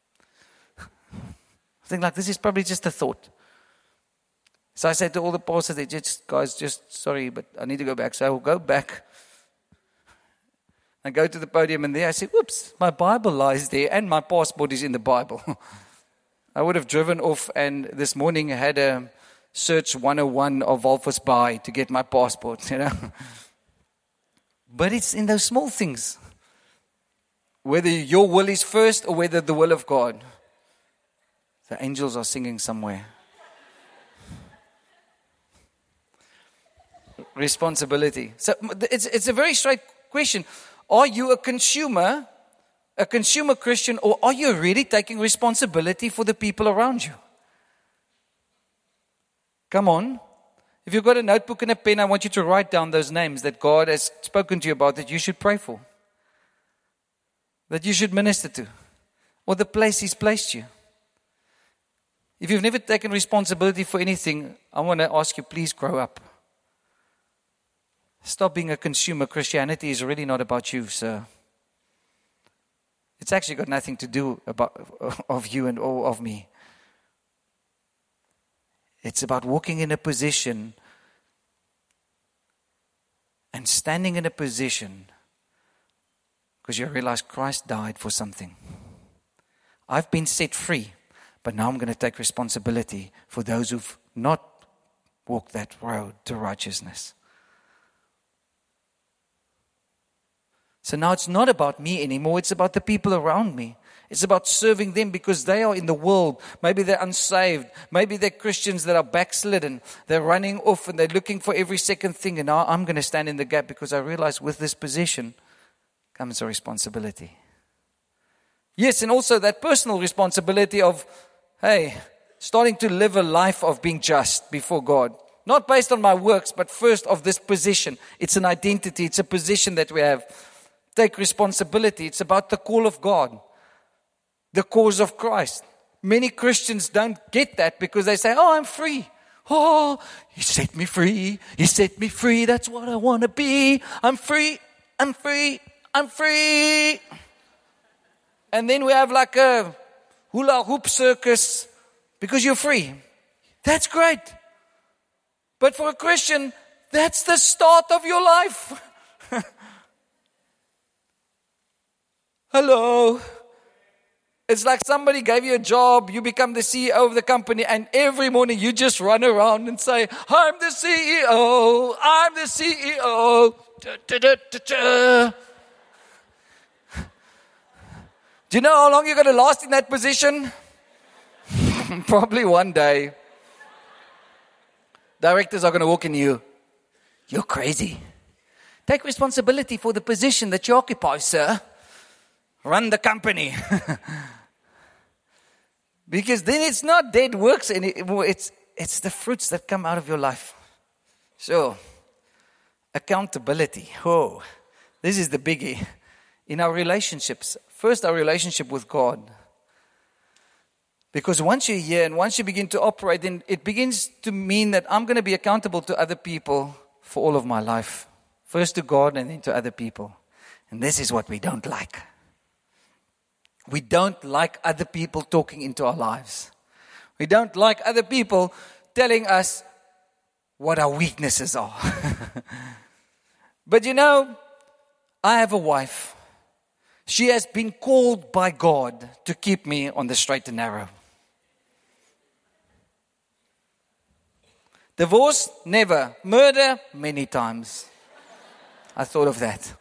I think like, this is probably just a thought. So I said to all the pastors, they just, guys, just sorry, but I need to go back. So I will go back. I go to the podium and there I say, whoops, my Bible lies there and my passport is in the Bible. I would have driven off and this morning I had a search one oh one of Walvis Bay to get my passport, you know. But it's in those small things. Whether your will is first or whether the will of God. The angels are singing somewhere. Responsibility. So it's it's a very straight question. Are you a consumer, a consumer Christian, or are you really taking responsibility for the people around you? Come on. If you've got a notebook and a pen, I want you to write down those names that God has spoken to you about that you should pray for, that you should minister to, or the place He's placed you. If you've never taken responsibility for anything, I want to ask you, please grow up. Stop being a consumer. Christianity is really not about you, sir. It's actually got nothing to do about of you and or of me. It's about walking in a position and standing in a position because you realize Christ died for something. I've been set free, but now I'm going to take responsibility for those who've not walked that road to righteousness. So now it's not about me anymore. It's about the people around me. It's about serving them because they are in the world. Maybe they're unsaved. Maybe they're Christians that are backslidden. They're running off and they're looking for every second thing. And now I'm going to stand in the gap because I realize with this position comes a responsibility. Yes, and also that personal responsibility of, hey, starting to live a life of being just before God. Not based on my works, but first of this position. It's an identity. It's a position that we have. Take responsibility. It's about the call of God. The cause of Christ. Many Christians don't get that because they say, oh, I'm free. Oh, He set me free. He set me free. That's what I want to be. I'm free. I'm free. I'm free. And then we have like a hula hoop circus because you're free. That's great. But for a Christian, that's the start of your life. Hello. It's like somebody gave you a job, you become the C E O of the company, and every morning you just run around and say, I'm the C E O, I'm the C E O. Da, da, da, da, da. Do you know how long you're going to last in that position? Probably one day. Directors are going to walk in you. You're crazy. Take responsibility for the position that you occupy, sir. Run the company. Because then it's not dead works anymore. It's, it's the fruits that come out of your life. So, accountability. Oh, this is the biggie. In our relationships. First, our relationship with God. Because once you're here and once you begin to operate, then it begins to mean that I'm going to be accountable to other people for all of my life. First to God and then to other people. And this is what we don't like. We don't like other people talking into our lives. We don't like other people telling us what our weaknesses are. But you know, I have a wife. She has been called by God to keep me on the straight and narrow. Divorce? Never. Murder? Many times. I thought of that.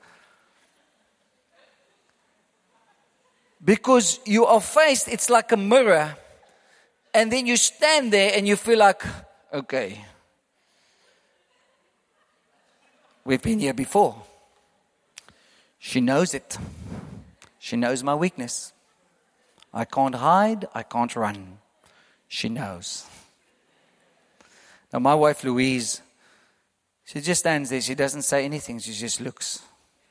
Because you are faced, it's like a mirror. And then you stand there and you feel like, okay, we've been here before. She knows it. She knows my weakness. I can't hide, I can't run. She knows. Now my wife Louise, she just stands there, she doesn't say anything, she just looks.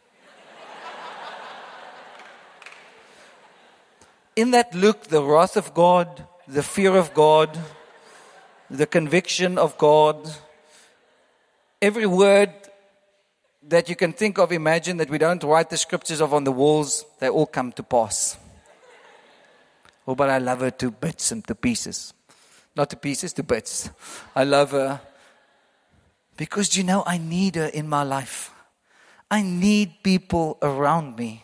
In that look, the wrath of God, the fear of God, the conviction of God, every word that you can think of, imagine that we don't write the scriptures of on the walls, they all come to pass. Oh, but I love her to bits and to pieces. Not to pieces, to bits. I love her because, you know, I need her in my life. I need people around me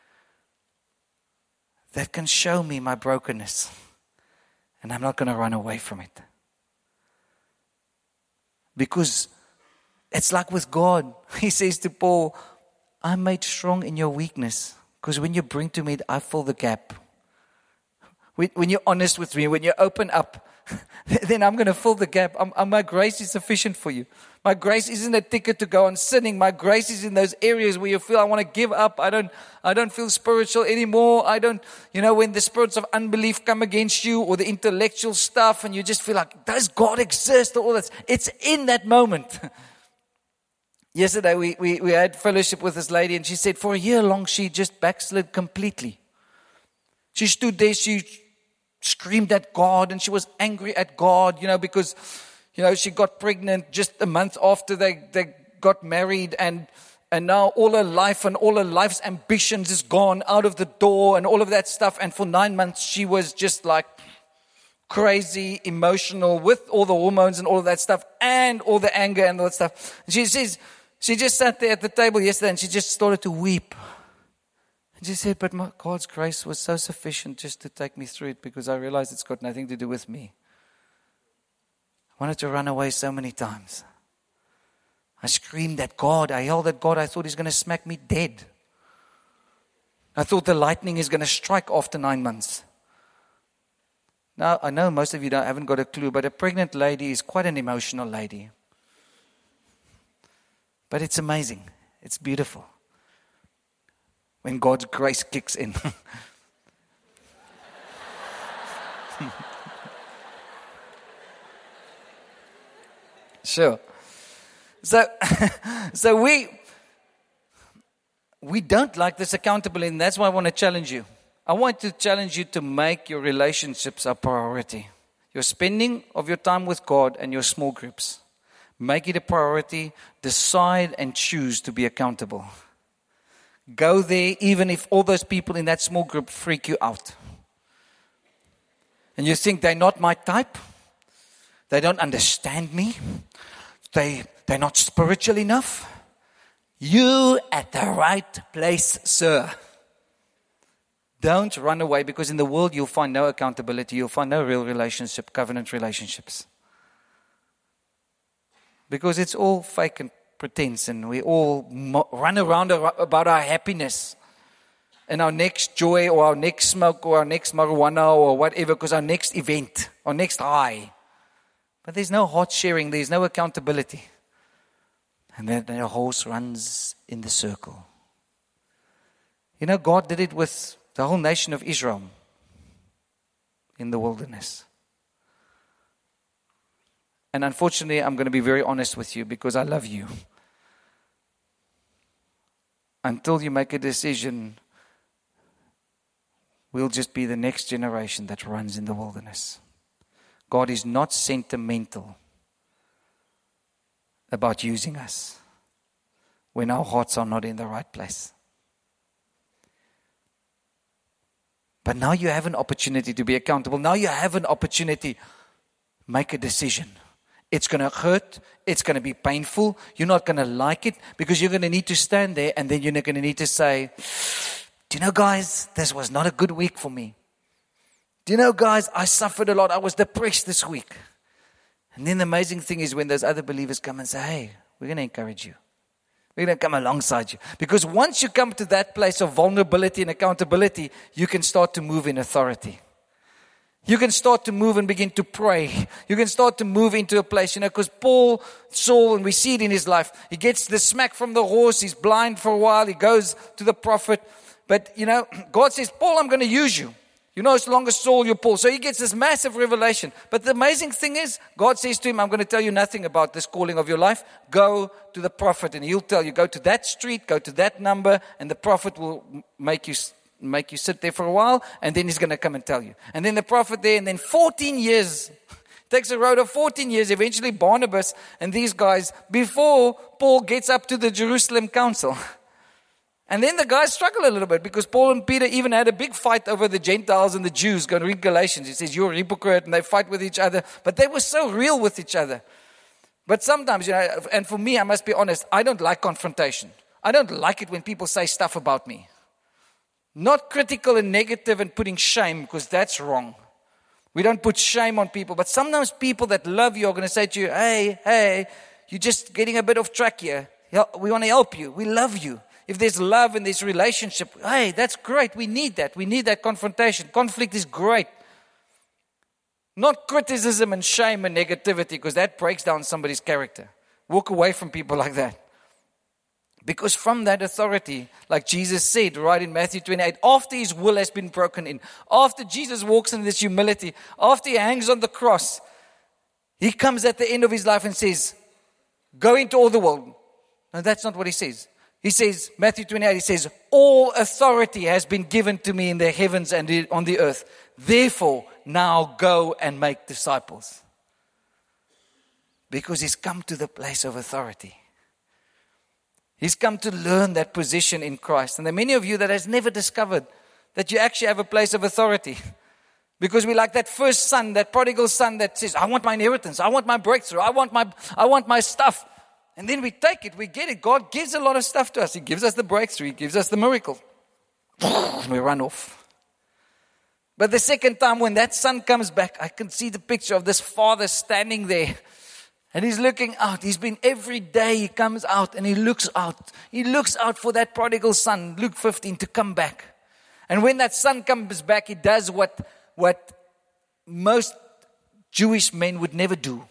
that can show me my brokenness. And I'm not going to run away from it. Because it's like with God. He says to Paul, I'm made strong in your weakness. Because when you bring to me, I fill the gap. When you're honest with me, when you open up, then I'm going to fill the gap. I'm, I'm, my grace is sufficient for you. My grace isn't a ticket to go on sinning. My grace is in those areas where you feel, I want to give up. I don't, I don't feel spiritual anymore. I don't, you know, when the spirits of unbelief come against you or the intellectual stuff and you just feel like, does God exist? Or all that. It's in that moment. Yesterday we, we, we had fellowship with this lady and she said for a year long she just backslid completely. She stood there, she screamed at God and she was angry at God, you know, because, you know, she got pregnant just a month after they, they got married and and now all her life and all her life's ambitions is gone out of the door and all of that stuff. And for nine months she was just like crazy, emotional with all the hormones and all of that stuff and all the anger and all that stuff. And she says, she just sat there at the table yesterday and she just started to weep. And she said, but my God's grace was so sufficient just to take me through it because I realized it's got nothing to do with me. I wanted to run away so many times. I screamed at God. I yelled at God. I thought He's going to smack me dead. I thought the lightning is going to strike after nine months. Now, I know most of you don't, haven't got a clue, but a pregnant lady is quite an emotional lady. But it's amazing. It's beautiful. When God's grace kicks in. Sure. So, so we we don't like this accountability, and that's why I want to challenge you. I want to challenge you to make your relationships a priority. Your spending of your time with God and your small groups. Make it a priority. Decide and choose to be accountable. Go there even if all those people in that small group freak you out. And you think they're not my type. They don't understand me. They, they're not spiritual enough. You at the right place, sir. Don't run away, because in the world you'll find no accountability. You'll find no real relationship, covenant relationships. Because it's all fake and pretense, and we all mo- run around ar- about our happiness and our next joy or our next smoke or our next marijuana or whatever, because our next event, our next high. But there's no heart sharing, there's no accountability. And then the horse runs in the circle. You know, God did it with the whole nation of Israel in the wilderness. And unfortunately, I'm going to be very honest with you because I love you. Until you make a decision, we'll just be the next generation that runs in the wilderness. God is not sentimental about using us when our hearts are not in the right place. But now you have an opportunity to be accountable. Now you have an opportunity. Make a decision. It's going to hurt. It's going to be painful. You're not going to like it because you're going to need to stand there and then you're going to need to say, do you know, guys, this was not a good week for me. Do you know, guys, I suffered a lot. I was depressed this week. And then the amazing thing is when those other believers come and say, hey, we're going to encourage you. We're going to come alongside you. Because once you come to that place of vulnerability and accountability, you can start to move in authority. You can start to move and begin to pray. You can start to move into a place, you know, because Paul, Saul, and we see it in his life, he gets the smack from the horse, he's blind for a while, he goes to the prophet. But, you know, God says, Paul, I'm going to use you. You're no longer Saul, you're Paul. So he gets this massive revelation. But the amazing thing is, God says to him, I'm going to tell you nothing about this calling of your life. Go to the prophet and he'll tell you, go to that street, go to that number, and the prophet will make you make you sit there for a while, and then he's going to come and tell you. And then the prophet there, and then fourteen years, takes a road of fourteen years, eventually Barnabas and these guys, before Paul gets up to the Jerusalem council. And then the guys struggle a little bit because Paul and Peter even had a big fight over the Gentiles and the Jews. Go and read Galatians. He says, you're a hypocrite, and they fight with each other. But they were so real with each other. But sometimes, you know, and for me, I must be honest, I don't like confrontation. I don't like it when people say stuff about me. Not critical and negative and putting shame, because that's wrong. We don't put shame on people. But sometimes people that love you are going to say to you, hey, hey, you're just getting a bit off track here. We want to help you. We love you. If there's love in this relationship, hey, that's great. We need that. We need that confrontation. Conflict is great. Not criticism and shame and negativity, because that breaks down somebody's character. Walk away from people like that. Because from that authority, like Jesus said right in Matthew twenty-eight, after his will has been broken in, after Jesus walks in this humility, after he hangs on the cross, he comes at the end of his life and says, go into all the world. No, that's not what he says. He says, Matthew twenty-eight, he says, all authority has been given to me in the heavens and on the earth. Therefore, now go and make disciples. Because he's come to the place of authority. He's come to learn that position in Christ. And there are many of you that has never discovered that you actually have a place of authority. Because we like that first son, that prodigal son that says, I want my inheritance, I want my breakthrough, I want my, I want my stuff. And then we take it, we get it. God gives a lot of stuff to us. He gives us the breakthrough, He gives us the miracle. We run off. But the second time when that son comes back, I can see the picture of this father standing there. And he's looking out. He's been every day he comes out and he looks out. He looks out for that prodigal son, Luke fifteen, to come back. And when that son comes back, he does what, what most Jewish men would never do.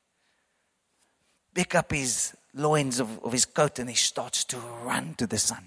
Pick up his loins of, of his coat and he starts to run to the son.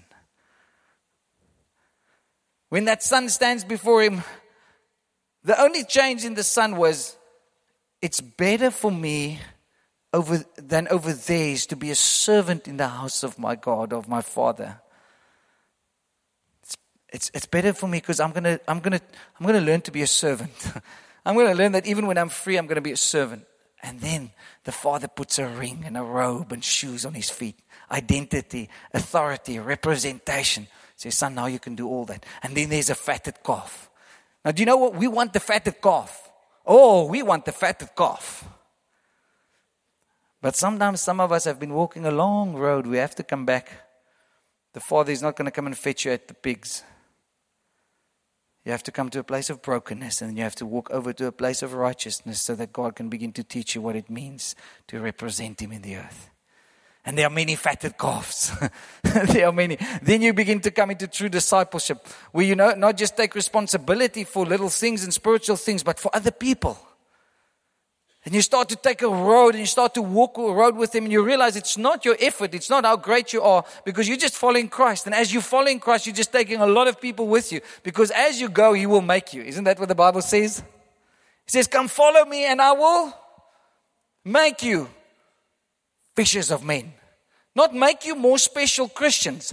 When that son stands before him, the only change in the son was, it's better for me over than over there is to be a servant in the house of my God, of my Father. It's it's, it's better for me because I'm gonna I'm gonna I'm gonna learn to be a servant. I'm gonna learn that even when I'm free, I'm gonna be a servant. And then the father puts a ring and a robe and shoes on his feet. Identity, authority, representation. Says, son, now you can do all that. And then there's a fatted calf. Now, do you know what? We want the fatted calf. Oh, we want the fatted calf. But sometimes some of us have been walking a long road. We have to come back. The Father is not going to come and fetch you at the pigs. You have to come to a place of brokenness, and you have to walk over to a place of righteousness so that God can begin to teach you what it means to represent Him in the earth. And there are many fatted calves. There are many. Then you begin to come into true discipleship, where you know not just take responsibility for little things and spiritual things, but for other people. And you start to take a road and you start to walk a road with Him, and you realize it's not your effort, it's not how great you are, because you're just following Christ. And as you follow in Christ, you're just taking a lot of people with you, because as you go, He will make you. Isn't that what the Bible says? He says, come follow me and I will make you fishers of men. Not make you more special Christians.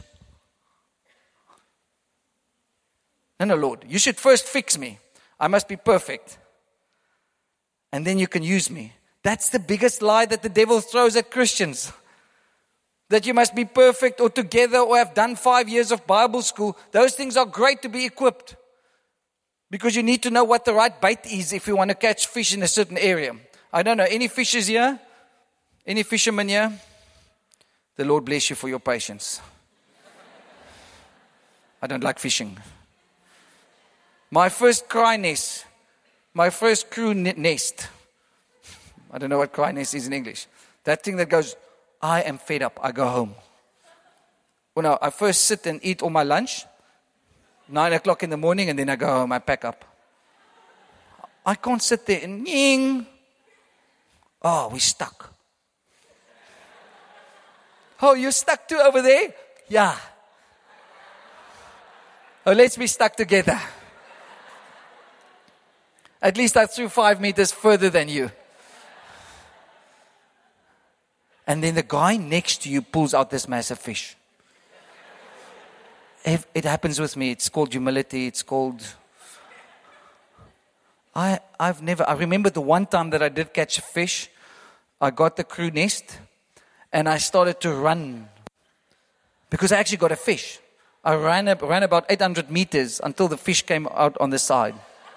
No, no, Lord, you should first fix me. I must be perfect. And then you can use me. That's the biggest lie that the devil throws at Christians. That you must be perfect or together or have done five years of Bible school. Those things are great to be equipped. Because you need to know what the right bait is if you want to catch fish in a certain area. I don't know, any fishers here? Any fishermen here? The Lord bless you for your patience. I don't like fishing. My first cry nest. My first crew nest. I don't know what cry nest is in English. That thing that goes, I am fed up, I go home. Well, no, I first sit and eat all my lunch. Nine o'clock in the morning, and then I go home, I pack up. I can't sit there and ying. Oh, we're stuck. Oh, you're stuck too over there? Yeah. Oh, let's be stuck together. At least I threw five meters further than you. And then the guy next to you pulls out this massive fish. It, it happens with me. It's called humility. It's called... I, I've never... I remember the one time that I did catch a fish. I got the crew nest. And I started to run. Because I actually got a fish. I ran, ran about eight hundred meters until the fish came out on the side.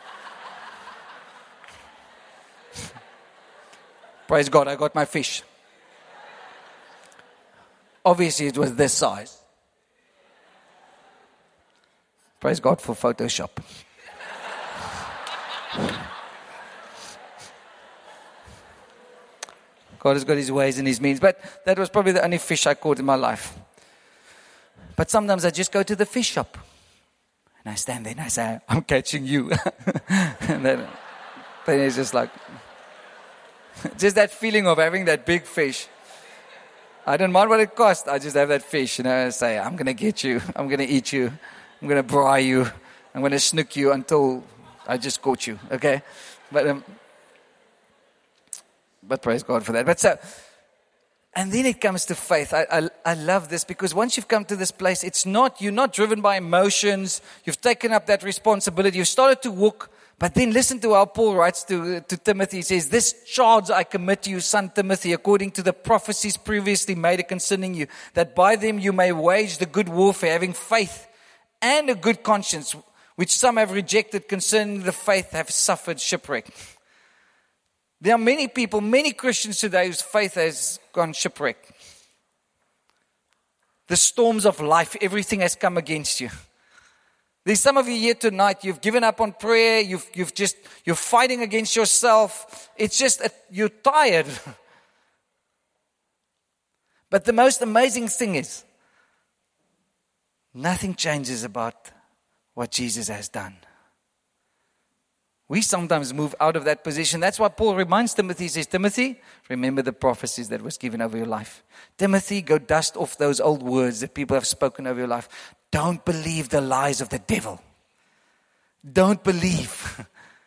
Praise God, I got my fish. Obviously, it was this size. Praise God for Photoshop. God has got His ways and His means. But that was probably the only fish I caught in my life. But sometimes I just go to the fish shop. And I stand there and I say, I'm catching you. And then... Then it's just like, just that feeling of having that big fish. I don't mind what it costs. I just have that fish, you know, say, I'm going to get you. I'm going to eat you. I'm going to braai you. I'm going to snook you until I just caught you, okay? But um, but praise God for that. But so, and then it comes to faith. I, I I love this because once you've come to this place, it's not, you're not driven by emotions. You've taken up that responsibility. You've started to walk. But then listen to how Paul writes to, to Timothy. He says, this charge I commit to you, son Timothy, according to the prophecies previously made concerning you, that by them you may wage the good warfare, having faith and a good conscience, which some have rejected concerning the faith have suffered shipwreck. There are many people, many Christians today whose faith has gone shipwreck. The storms of life, everything has come against you. There's some of you here tonight, you've given up on prayer, you've you've just, you're fighting against yourself. It's just, a, you're tired. But the most amazing thing is, nothing changes about what Jesus has done. We sometimes move out of that position. That's why Paul reminds Timothy, he says, Timothy, remember the prophecies that was given over your life. Timothy, go dust off those old words that people have spoken over your life. Don't believe the lies of the devil. Don't believe.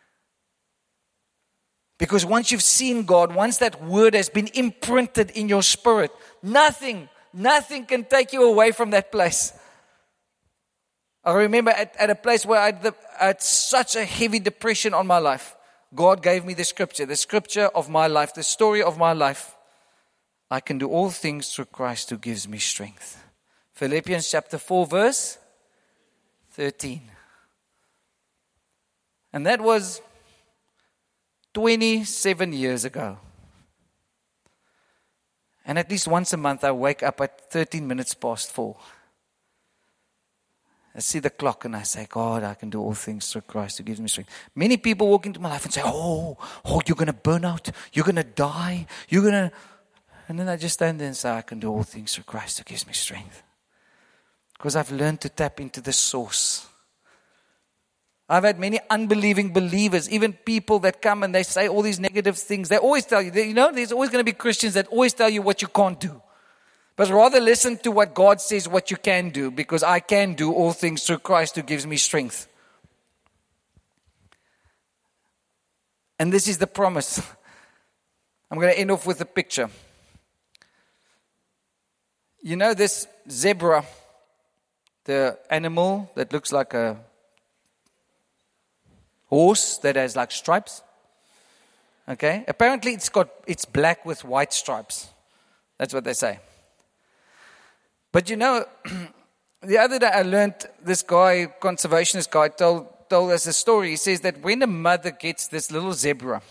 Because once you've seen God, once that word has been imprinted in your spirit, nothing, nothing can take you away from that place. I remember at, at a place where I had, the, I had such a heavy depression on my life. God gave me the scripture, the scripture of my life, the story of my life. I can do all things through Christ who gives me strength. Philippians chapter four, verse thirteen. And that was twenty-seven years ago. And at least once a month I wake up at thirteen minutes past four. I see the clock and I say, God, I can do all things through Christ who gives me strength. Many people walk into my life and say, oh, oh, you're going to burn out. You're going to die. You're going to... And then I just stand there and say, I can do all things through Christ who gives me strength. Because I've learned to tap into the source. I've had many unbelieving believers, even people that come and they say all these negative things. They always tell you, you know, there's always going to be Christians that always tell you what you can't do. But rather listen to what God says what you can do, because I can do all things through Christ who gives me strength. And this is the promise. I'm going to end off with a picture. You know this zebra, the animal that looks like a horse that has like stripes? Okay? Apparently it's got, it's black with white stripes. That's what they say. But you know, the other day I learned, this guy, conservationist guy, told, told us a story. He says that when a mother gets this little zebra,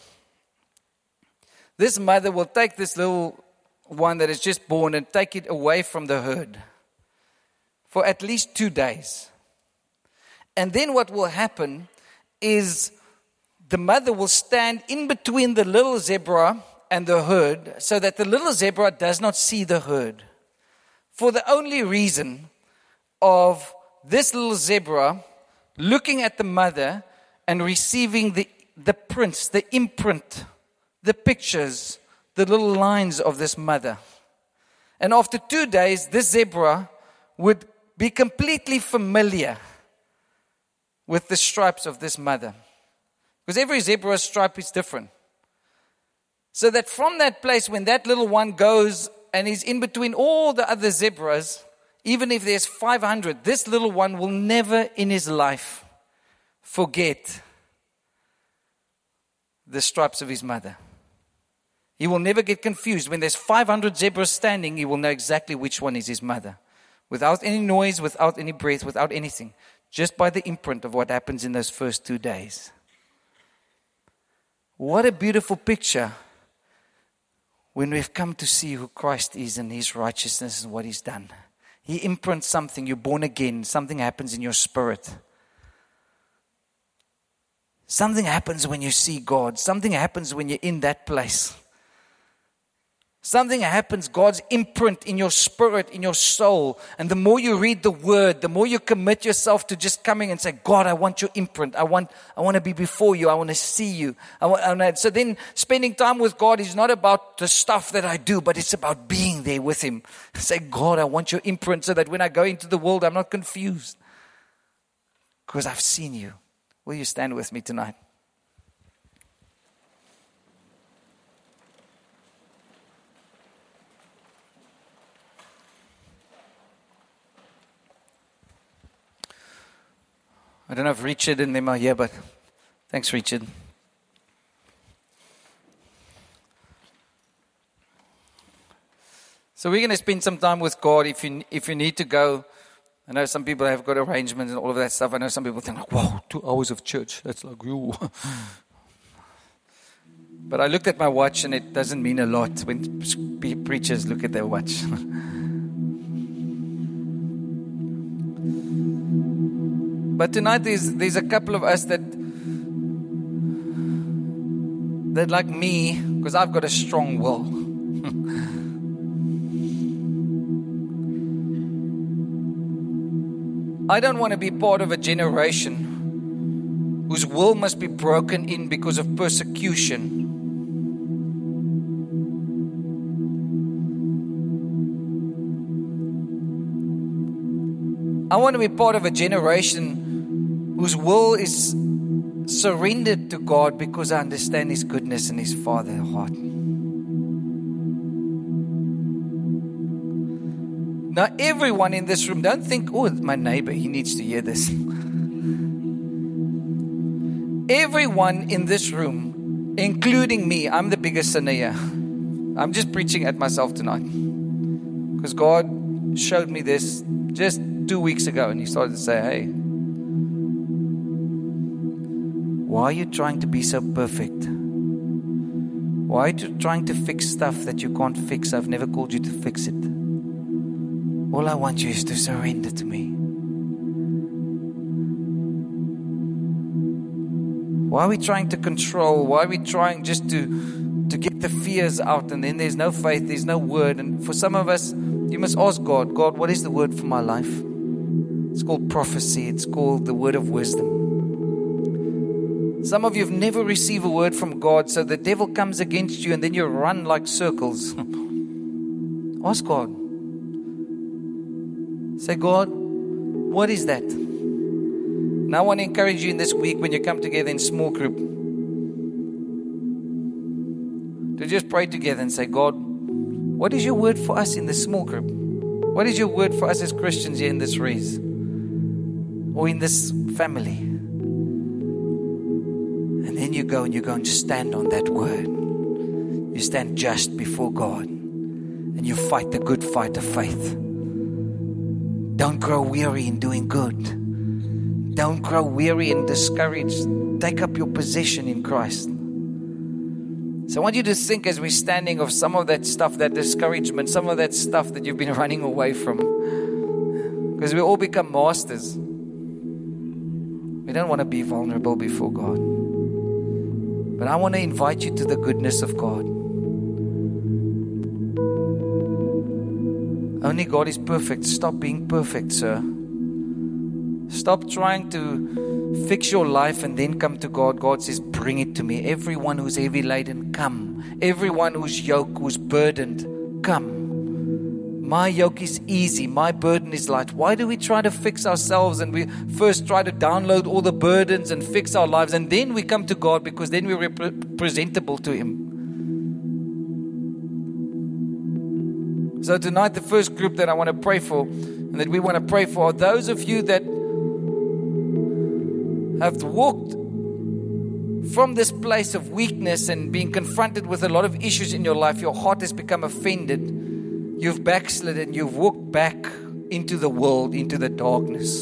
this mother will take this little one that is just born and take it away from the herd for at least two days. And then what will happen is the mother will stand in between the little zebra and the herd so that the little zebra does not see the herd. For the only reason of this little zebra looking at the mother and receiving the, the prints, the imprint, the pictures, the little lines of this mother. And after two days, this zebra would be completely familiar with the stripes of this mother. Because every zebra's stripe is different. So that from that place, when that little one goes and he's in between all the other zebras, even if there's five hundred, this little one will never in his life forget the stripes of his mother. He will never get confused. When there's five hundred zebras standing, he will know exactly which one is his mother. Without any noise, without any breath, without anything. Just by the imprint of what happens in those first two days. What a beautiful picture when we've come to see who Christ is and His righteousness and what He's done. He imprints something. You're born again. Something happens in your spirit. Something happens when you see God. Something happens when you're in that place. Something happens, God's imprint in your spirit, in your soul. And the more you read the word, the more you commit yourself to just coming and say, God, I want your imprint. I want I want to be before you. I want to see you. I want, I want to, so then spending time with God is not about the stuff that I do, but it's about being there with Him. Say, God, I want your imprint so that when I go into the world, I'm not confused. Because I've seen you. Will you stand with me tonight? I don't know if Richard and them are here, but thanks, Richard. So we're going to spend some time with God. If you if you need to go, I know some people have got arrangements and all of that stuff. I know some people think, like, "Whoa, two hours of church. That's like you." But I looked at my watch, and it doesn't mean a lot when preachers look at their watch. But tonight there's there's a couple of us that that like me, because I've got a strong will. I don't want to be part of a generation whose will must be broken in because of persecution. I want to be part of a generation whose will is surrendered to God because I understand His goodness and His Father heart. Now, everyone in this room, don't think, oh, my neighbor, he needs to hear this. Everyone in this room, including me, I'm the biggest sinner here. I'm just preaching at myself tonight. Because God showed me this just two weeks ago, and He started to say, hey, why are you trying to be so perfect? Why are you trying to fix stuff that you can't fix? I've never called you to fix it. All I want you is to surrender to me. Why are we trying to control? Why are we trying just to, to get the fears out, and then there's no faith, there's no word? And for some of us, you must ask God, God, what is the word for my life? It's called prophecy. It's called the word of wisdom. Some of you have never received a word from God, so the devil comes against you and then you run like circles. Ask God. Say, God, what is that? And I want to encourage you in this week when you come together in small group to just pray together and say, God, what is your word for us in this small group? What is your word for us as Christians here in this race or in this family? And then you go and you go and just stand on that word. You stand just before God and you fight the good fight of faith. Don't grow weary in doing good. Don't grow weary and discouraged. Take up your position in Christ. So I want you to think as we're standing of some of that stuff, that discouragement, some of that stuff that you've been running away from. Because we all become masters. We don't want to be vulnerable before God. But I want to invite you to the goodness of God. Only God is perfect. Stop being perfect, sir. Stop trying to fix your life and then come to God. God says, bring it to me. Everyone who's heavy laden, come. Everyone who's yoked, who's burdened, come. My yoke is easy. My burden is light. Why do we try to fix ourselves and we first try to download all the burdens and fix our lives, and then we come to God because then we're rep- presentable to Him? So tonight, the first group that I want to pray for and that we want to pray for are those of you that have walked from this place of weakness and being confronted with a lot of issues in your life. Your heart has become offended. You've backslidden. You've walked back into the world, into the darkness.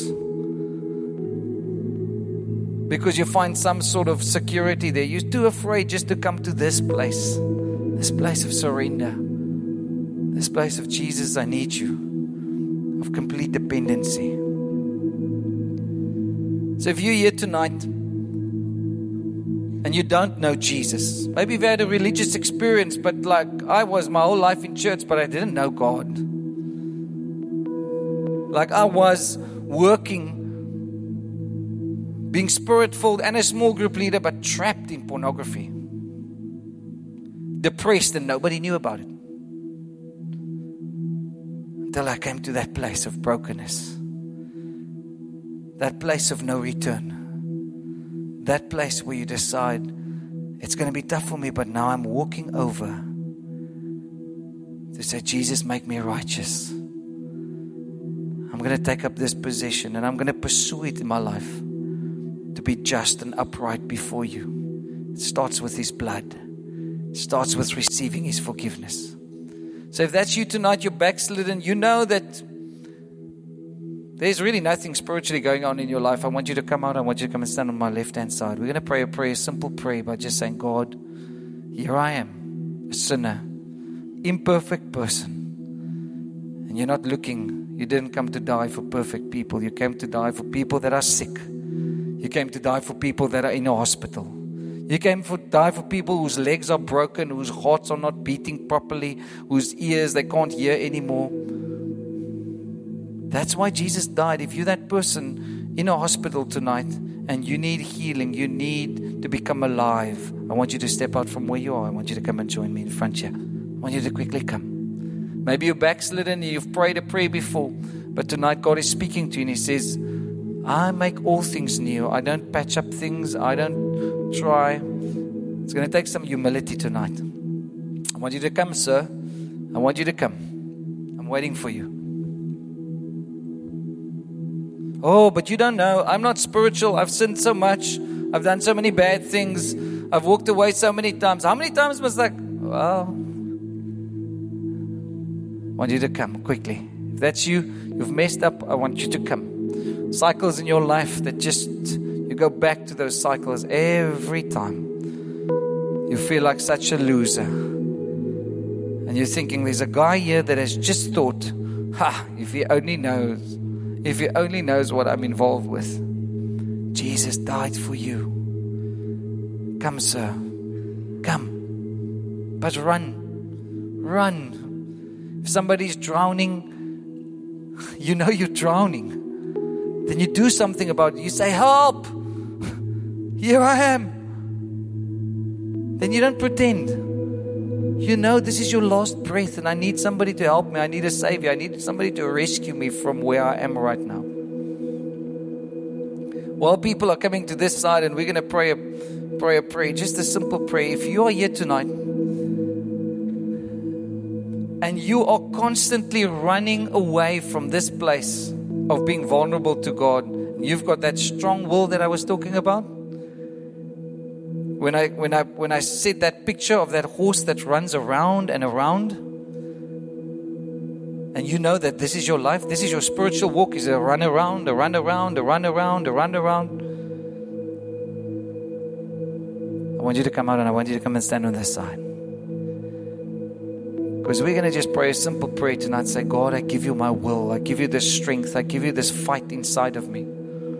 Because you find some sort of security there. You're too afraid just to come to this place. This place of surrender. This place of Jesus, I need you. Of complete dependency. So if you're here tonight and and you don't know Jesus. Maybe you've had a religious experience, but like I was my whole life in church, but I didn't know God. Like I was working, being spirit-filled and a small group leader, but trapped in pornography. Depressed, and nobody knew about it. Until I came to that place of brokenness. That place of no return. That place where you decide, it's going to be tough for me, but now I'm walking over to say, Jesus, make me righteous. I'm going to take up this position and I'm going to pursue it in my life to be just and upright before you. It starts with His blood. It starts with receiving His forgiveness. So if that's you tonight, you're backslidden, you know that there's really nothing spiritually going on in your life. I want you to come out. I want you to come and stand on my left-hand side. We're going to pray a prayer, a simple prayer by just saying, God, here I am, a sinner, imperfect person. And you're not looking, you didn't come to die for perfect people. You came to die for people that are sick. You came to die for people that are in a hospital. You came to die for people whose legs are broken, whose hearts are not beating properly, whose ears they can't hear anymore. That's why Jesus died. If you're that person in a hospital tonight and you need healing, you need to become alive, I want you to step out from where you are. I want you to come and join me in front here. I want you to quickly come. Maybe you're backslidden, you've prayed a prayer before, but tonight God is speaking to you and He says, I make all things new. I don't patch up things. I don't try. It's going to take some humility tonight. I want you to come, sir. I want you to come. I'm waiting for you. Oh, but you don't know. I'm not spiritual. I've sinned so much. I've done so many bad things. I've walked away so many times. How many times was like, well, I want you to come quickly. If that's you, you've messed up, I want you to come. Cycles in your life that just, you go back to those cycles every time. You feel like such a loser. And you're thinking, there's a guy here that has just thought, ha, if he only knows. If he only knows what I'm involved with. Jesus died for you. Come, sir. Come. But run. Run. If somebody's drowning, you know you're drowning. Then you do something about it. You say, help. Here I am. Then you don't pretend. You know this is your last breath and I need somebody to help me. I need a savior. I need somebody to rescue me from where I am right now. While people are coming to this side and we're going to pray a, pray a prayer, just a simple prayer. If you are here tonight and you are constantly running away from this place of being vulnerable to God, you've got that strong will that I was talking about. When I when I when I said that picture of that horse that runs around and around, and you know that this is your life, this is your spiritual walk, is a run around, a run around, a run around, a run around. I want you to come out and I want you to come and stand on this side. Because we're going to just pray a simple prayer tonight. Say, God, I give you my will. I give you this strength. I give you this fight inside of me.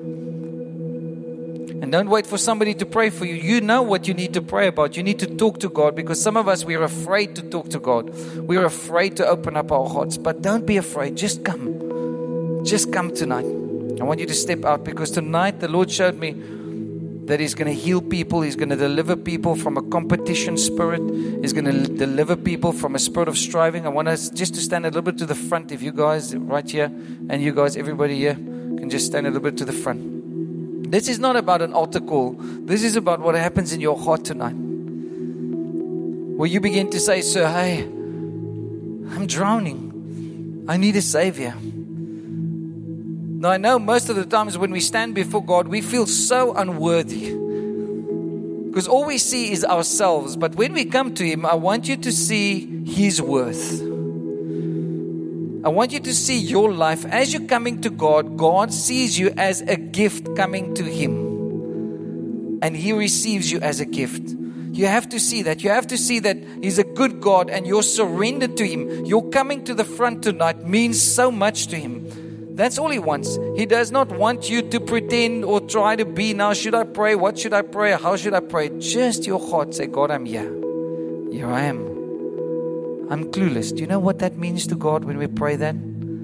And don't wait for somebody to pray for you. You know what you need to pray about. You need to talk to God, because some of us, we are afraid to talk to God. We are afraid to open up our hearts. But don't be afraid. Just come. Just come tonight. I want you to step out, because tonight the Lord showed me that He's going to heal people. He's going to deliver people from a competition spirit. He's going to deliver people from a spirit of striving. I want us just to stand a little bit to the front. If you guys right here and you guys, everybody here, can just stand a little bit to the front. This is not about an altar call. This is about what happens in your heart tonight. Where you begin to say, sir, hey, I'm drowning. I need a savior. Now, I know most of the times when we stand before God, we feel so unworthy. Because all we see is ourselves. But when we come to Him, I want you to see His worth. I want you to see your life. As you're coming to God, God sees you as a gift coming to Him. And He receives you as a gift. You have to see that. You have to see that He's a good God and you're surrendered to Him. Your coming to the front tonight means so much to Him. That's all He wants. He does not want you to pretend or try to be, now should I pray? What should I pray? How should I pray? Just your heart. Say, God, I'm here. Here I am. I'm clueless. Do you know what that means to God when we pray that?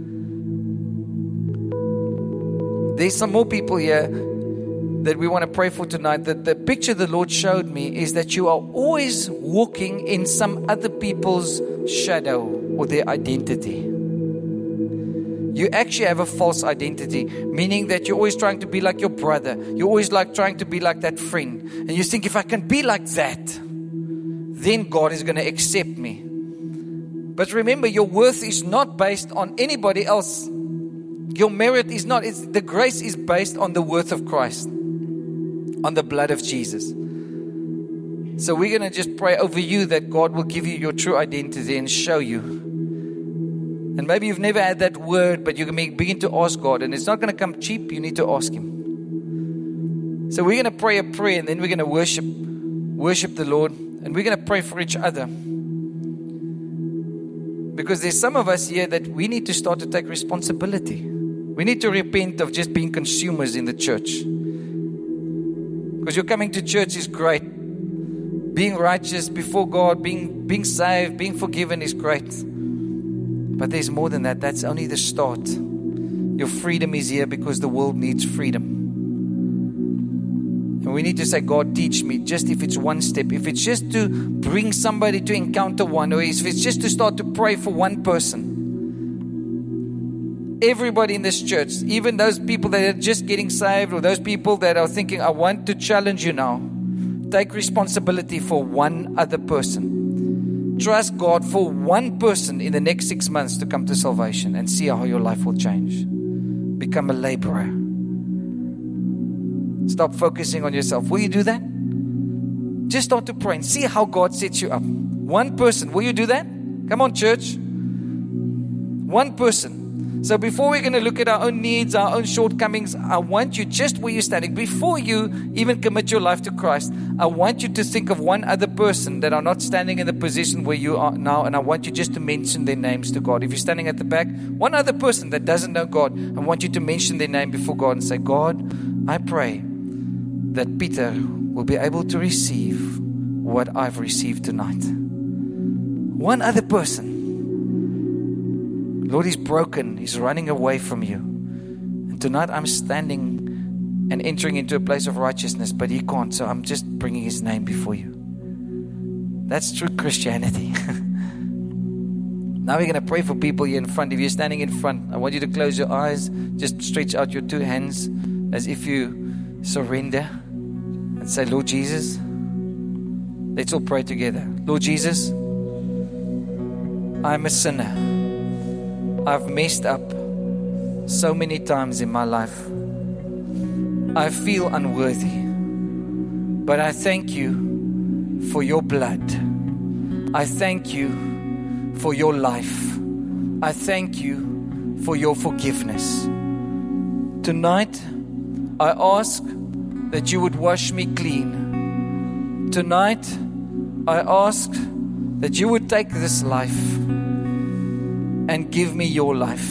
There's some more people here that we want to pray for tonight. The, the picture the Lord showed me is that you are always walking in some other people's shadow or their identity. You actually have a false identity, meaning that you're always trying to be like your brother. You're always like trying to be like that friend. And you think, if I can be like that, then God is going to accept me. But remember, your worth is not based on anybody else. Your merit is not. It's, the grace is based on the worth of Christ, on the blood of Jesus. So we're going to just pray over you that God will give you your true identity and show you. And maybe you've never had that word, but you can begin to ask God. And it's not going to come cheap. You need to ask Him. So we're going to pray a prayer, and then we're going to worship, worship the Lord. And we're going to pray for each other. Because there's some of us here that we need to start to take responsibility. We need to repent of just being consumers in the church. Because you're coming to church is great. Being righteous before God, being, being saved, being forgiven is great. But there's more than that. That's only the start. Your freedom is here because the world needs freedom. And we need to say, God, teach me. Just if it's one step. If it's just to bring somebody to encounter one. Or if it's just to start to pray for one person. Everybody in this church, even those people that are just getting saved. Or those people that are thinking, I want to challenge you now. Take responsibility for one other person. Trust God for one person in the next six months to come to salvation and see how your life will change. Become a laborer. Stop focusing on yourself. Will you do that? Just start to pray and see how God sets you up. One person. Will you do that? Come on, church. One person. So before we're going to look at our own needs, our own shortcomings, I want you, just where you're standing, before you even commit your life to Christ, I want you to think of one other person that are not standing in the position where you are now, and I want you just to mention their names to God. If you're standing at the back, one other person that doesn't know God, I want you to mention their name before God and say, God, I pray that Peter will be able to receive what I've received tonight. One other person. Lord, he's broken. He's running away from you. And tonight I'm standing and entering into a place of righteousness, but he can't. So I'm just bringing his name before you. That's true Christianity. Now we're going to pray for people here in front. If you're standing in front, I want you to close your eyes. Just stretch out your two hands as if you surrender and say, Lord Jesus, let's all pray together. Lord Jesus, I'm a sinner. I've messed up so many times in my life. I feel unworthy. But I thank you for your blood. I thank you for your life. I thank you for your forgiveness. Tonight, I ask that you would wash me clean. Tonight, I ask that you would take this life and give me your life,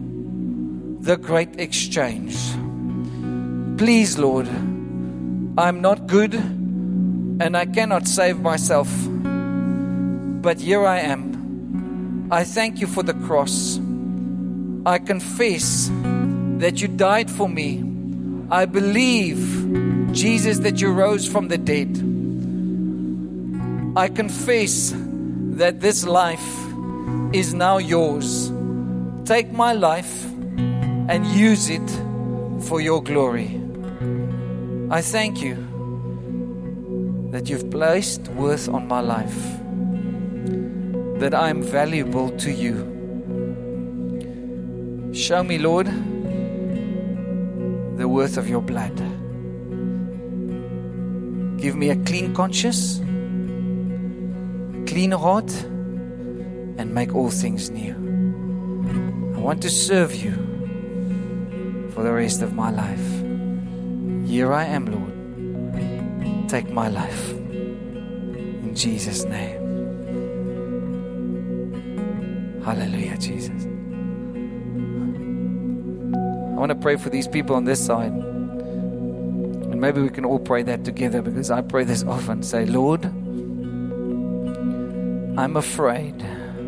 the great exchange. Please, Lord, I'm not good and I cannot save myself, but here I am. I thank you for the cross. I confess that you died for me. I believe, Jesus, that you rose from the dead. I confess that this life is now yours. Take my life and use it for your glory. I thank you that you've placed worth on my life, that I am valuable to you. Show me, Lord, the worth of your blood. Give me a clean conscience, clean heart, and make all things new. I want to serve you for the rest of my life. Here I am, Lord. Take my life. In Jesus' name. Hallelujah, Jesus. want to pray for these people on this side. And maybe we can all pray that together, because I pray this often. Say, Lord, I'm afraid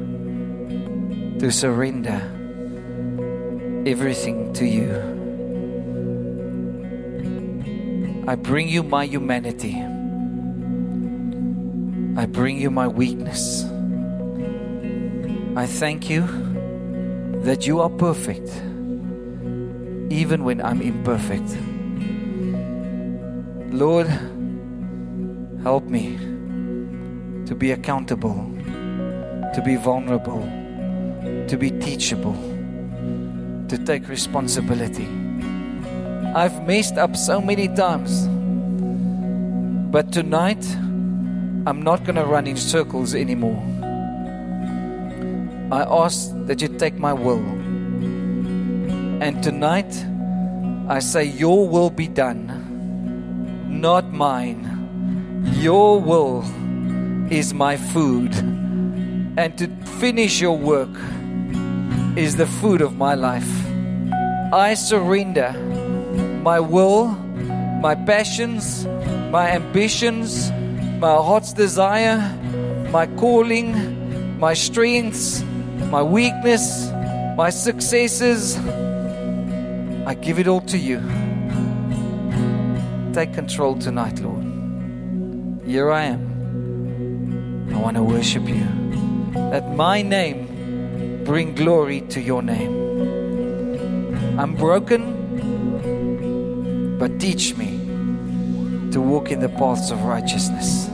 to surrender everything to you. I bring you my humanity. I bring you my weakness. I thank you that you are perfect, even when I'm imperfect. Lord, help me to be accountable, to be vulnerable, to be teachable, to take responsibility. I've messed up so many times, but tonight I'm not going to run in circles anymore. I ask that you take my will, and tonight I say, your will be done, not mine. Your will is my food, and to finish your work is the food of my life. I surrender my will, my passions, my ambitions, my heart's desire, my calling, my strengths, my weakness, my successes. I give it all to you. Take control tonight, Lord. Here I am. I want to worship you. That my name bring glory to your name. I'm broken, but teach me to walk in the paths of righteousness.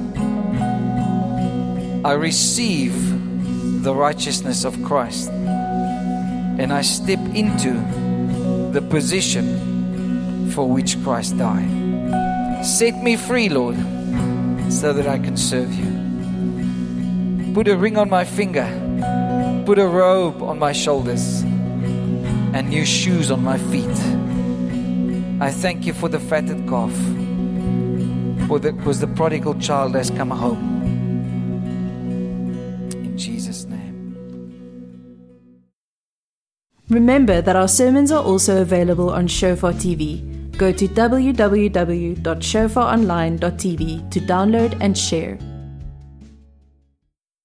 I receive the righteousness of Christ, and I step into the position for which Christ died. Set me free, Lord, so that I can serve you. Put a ring on my finger, put a robe on my shoulders, and new shoes on my feet. I thank you for the fatted calf, for the, because the prodigal child has come home. In Jesus' name. Remember that our sermons are also available on Shofar T V. Go to w w w dot shofar online dot t v to download and share.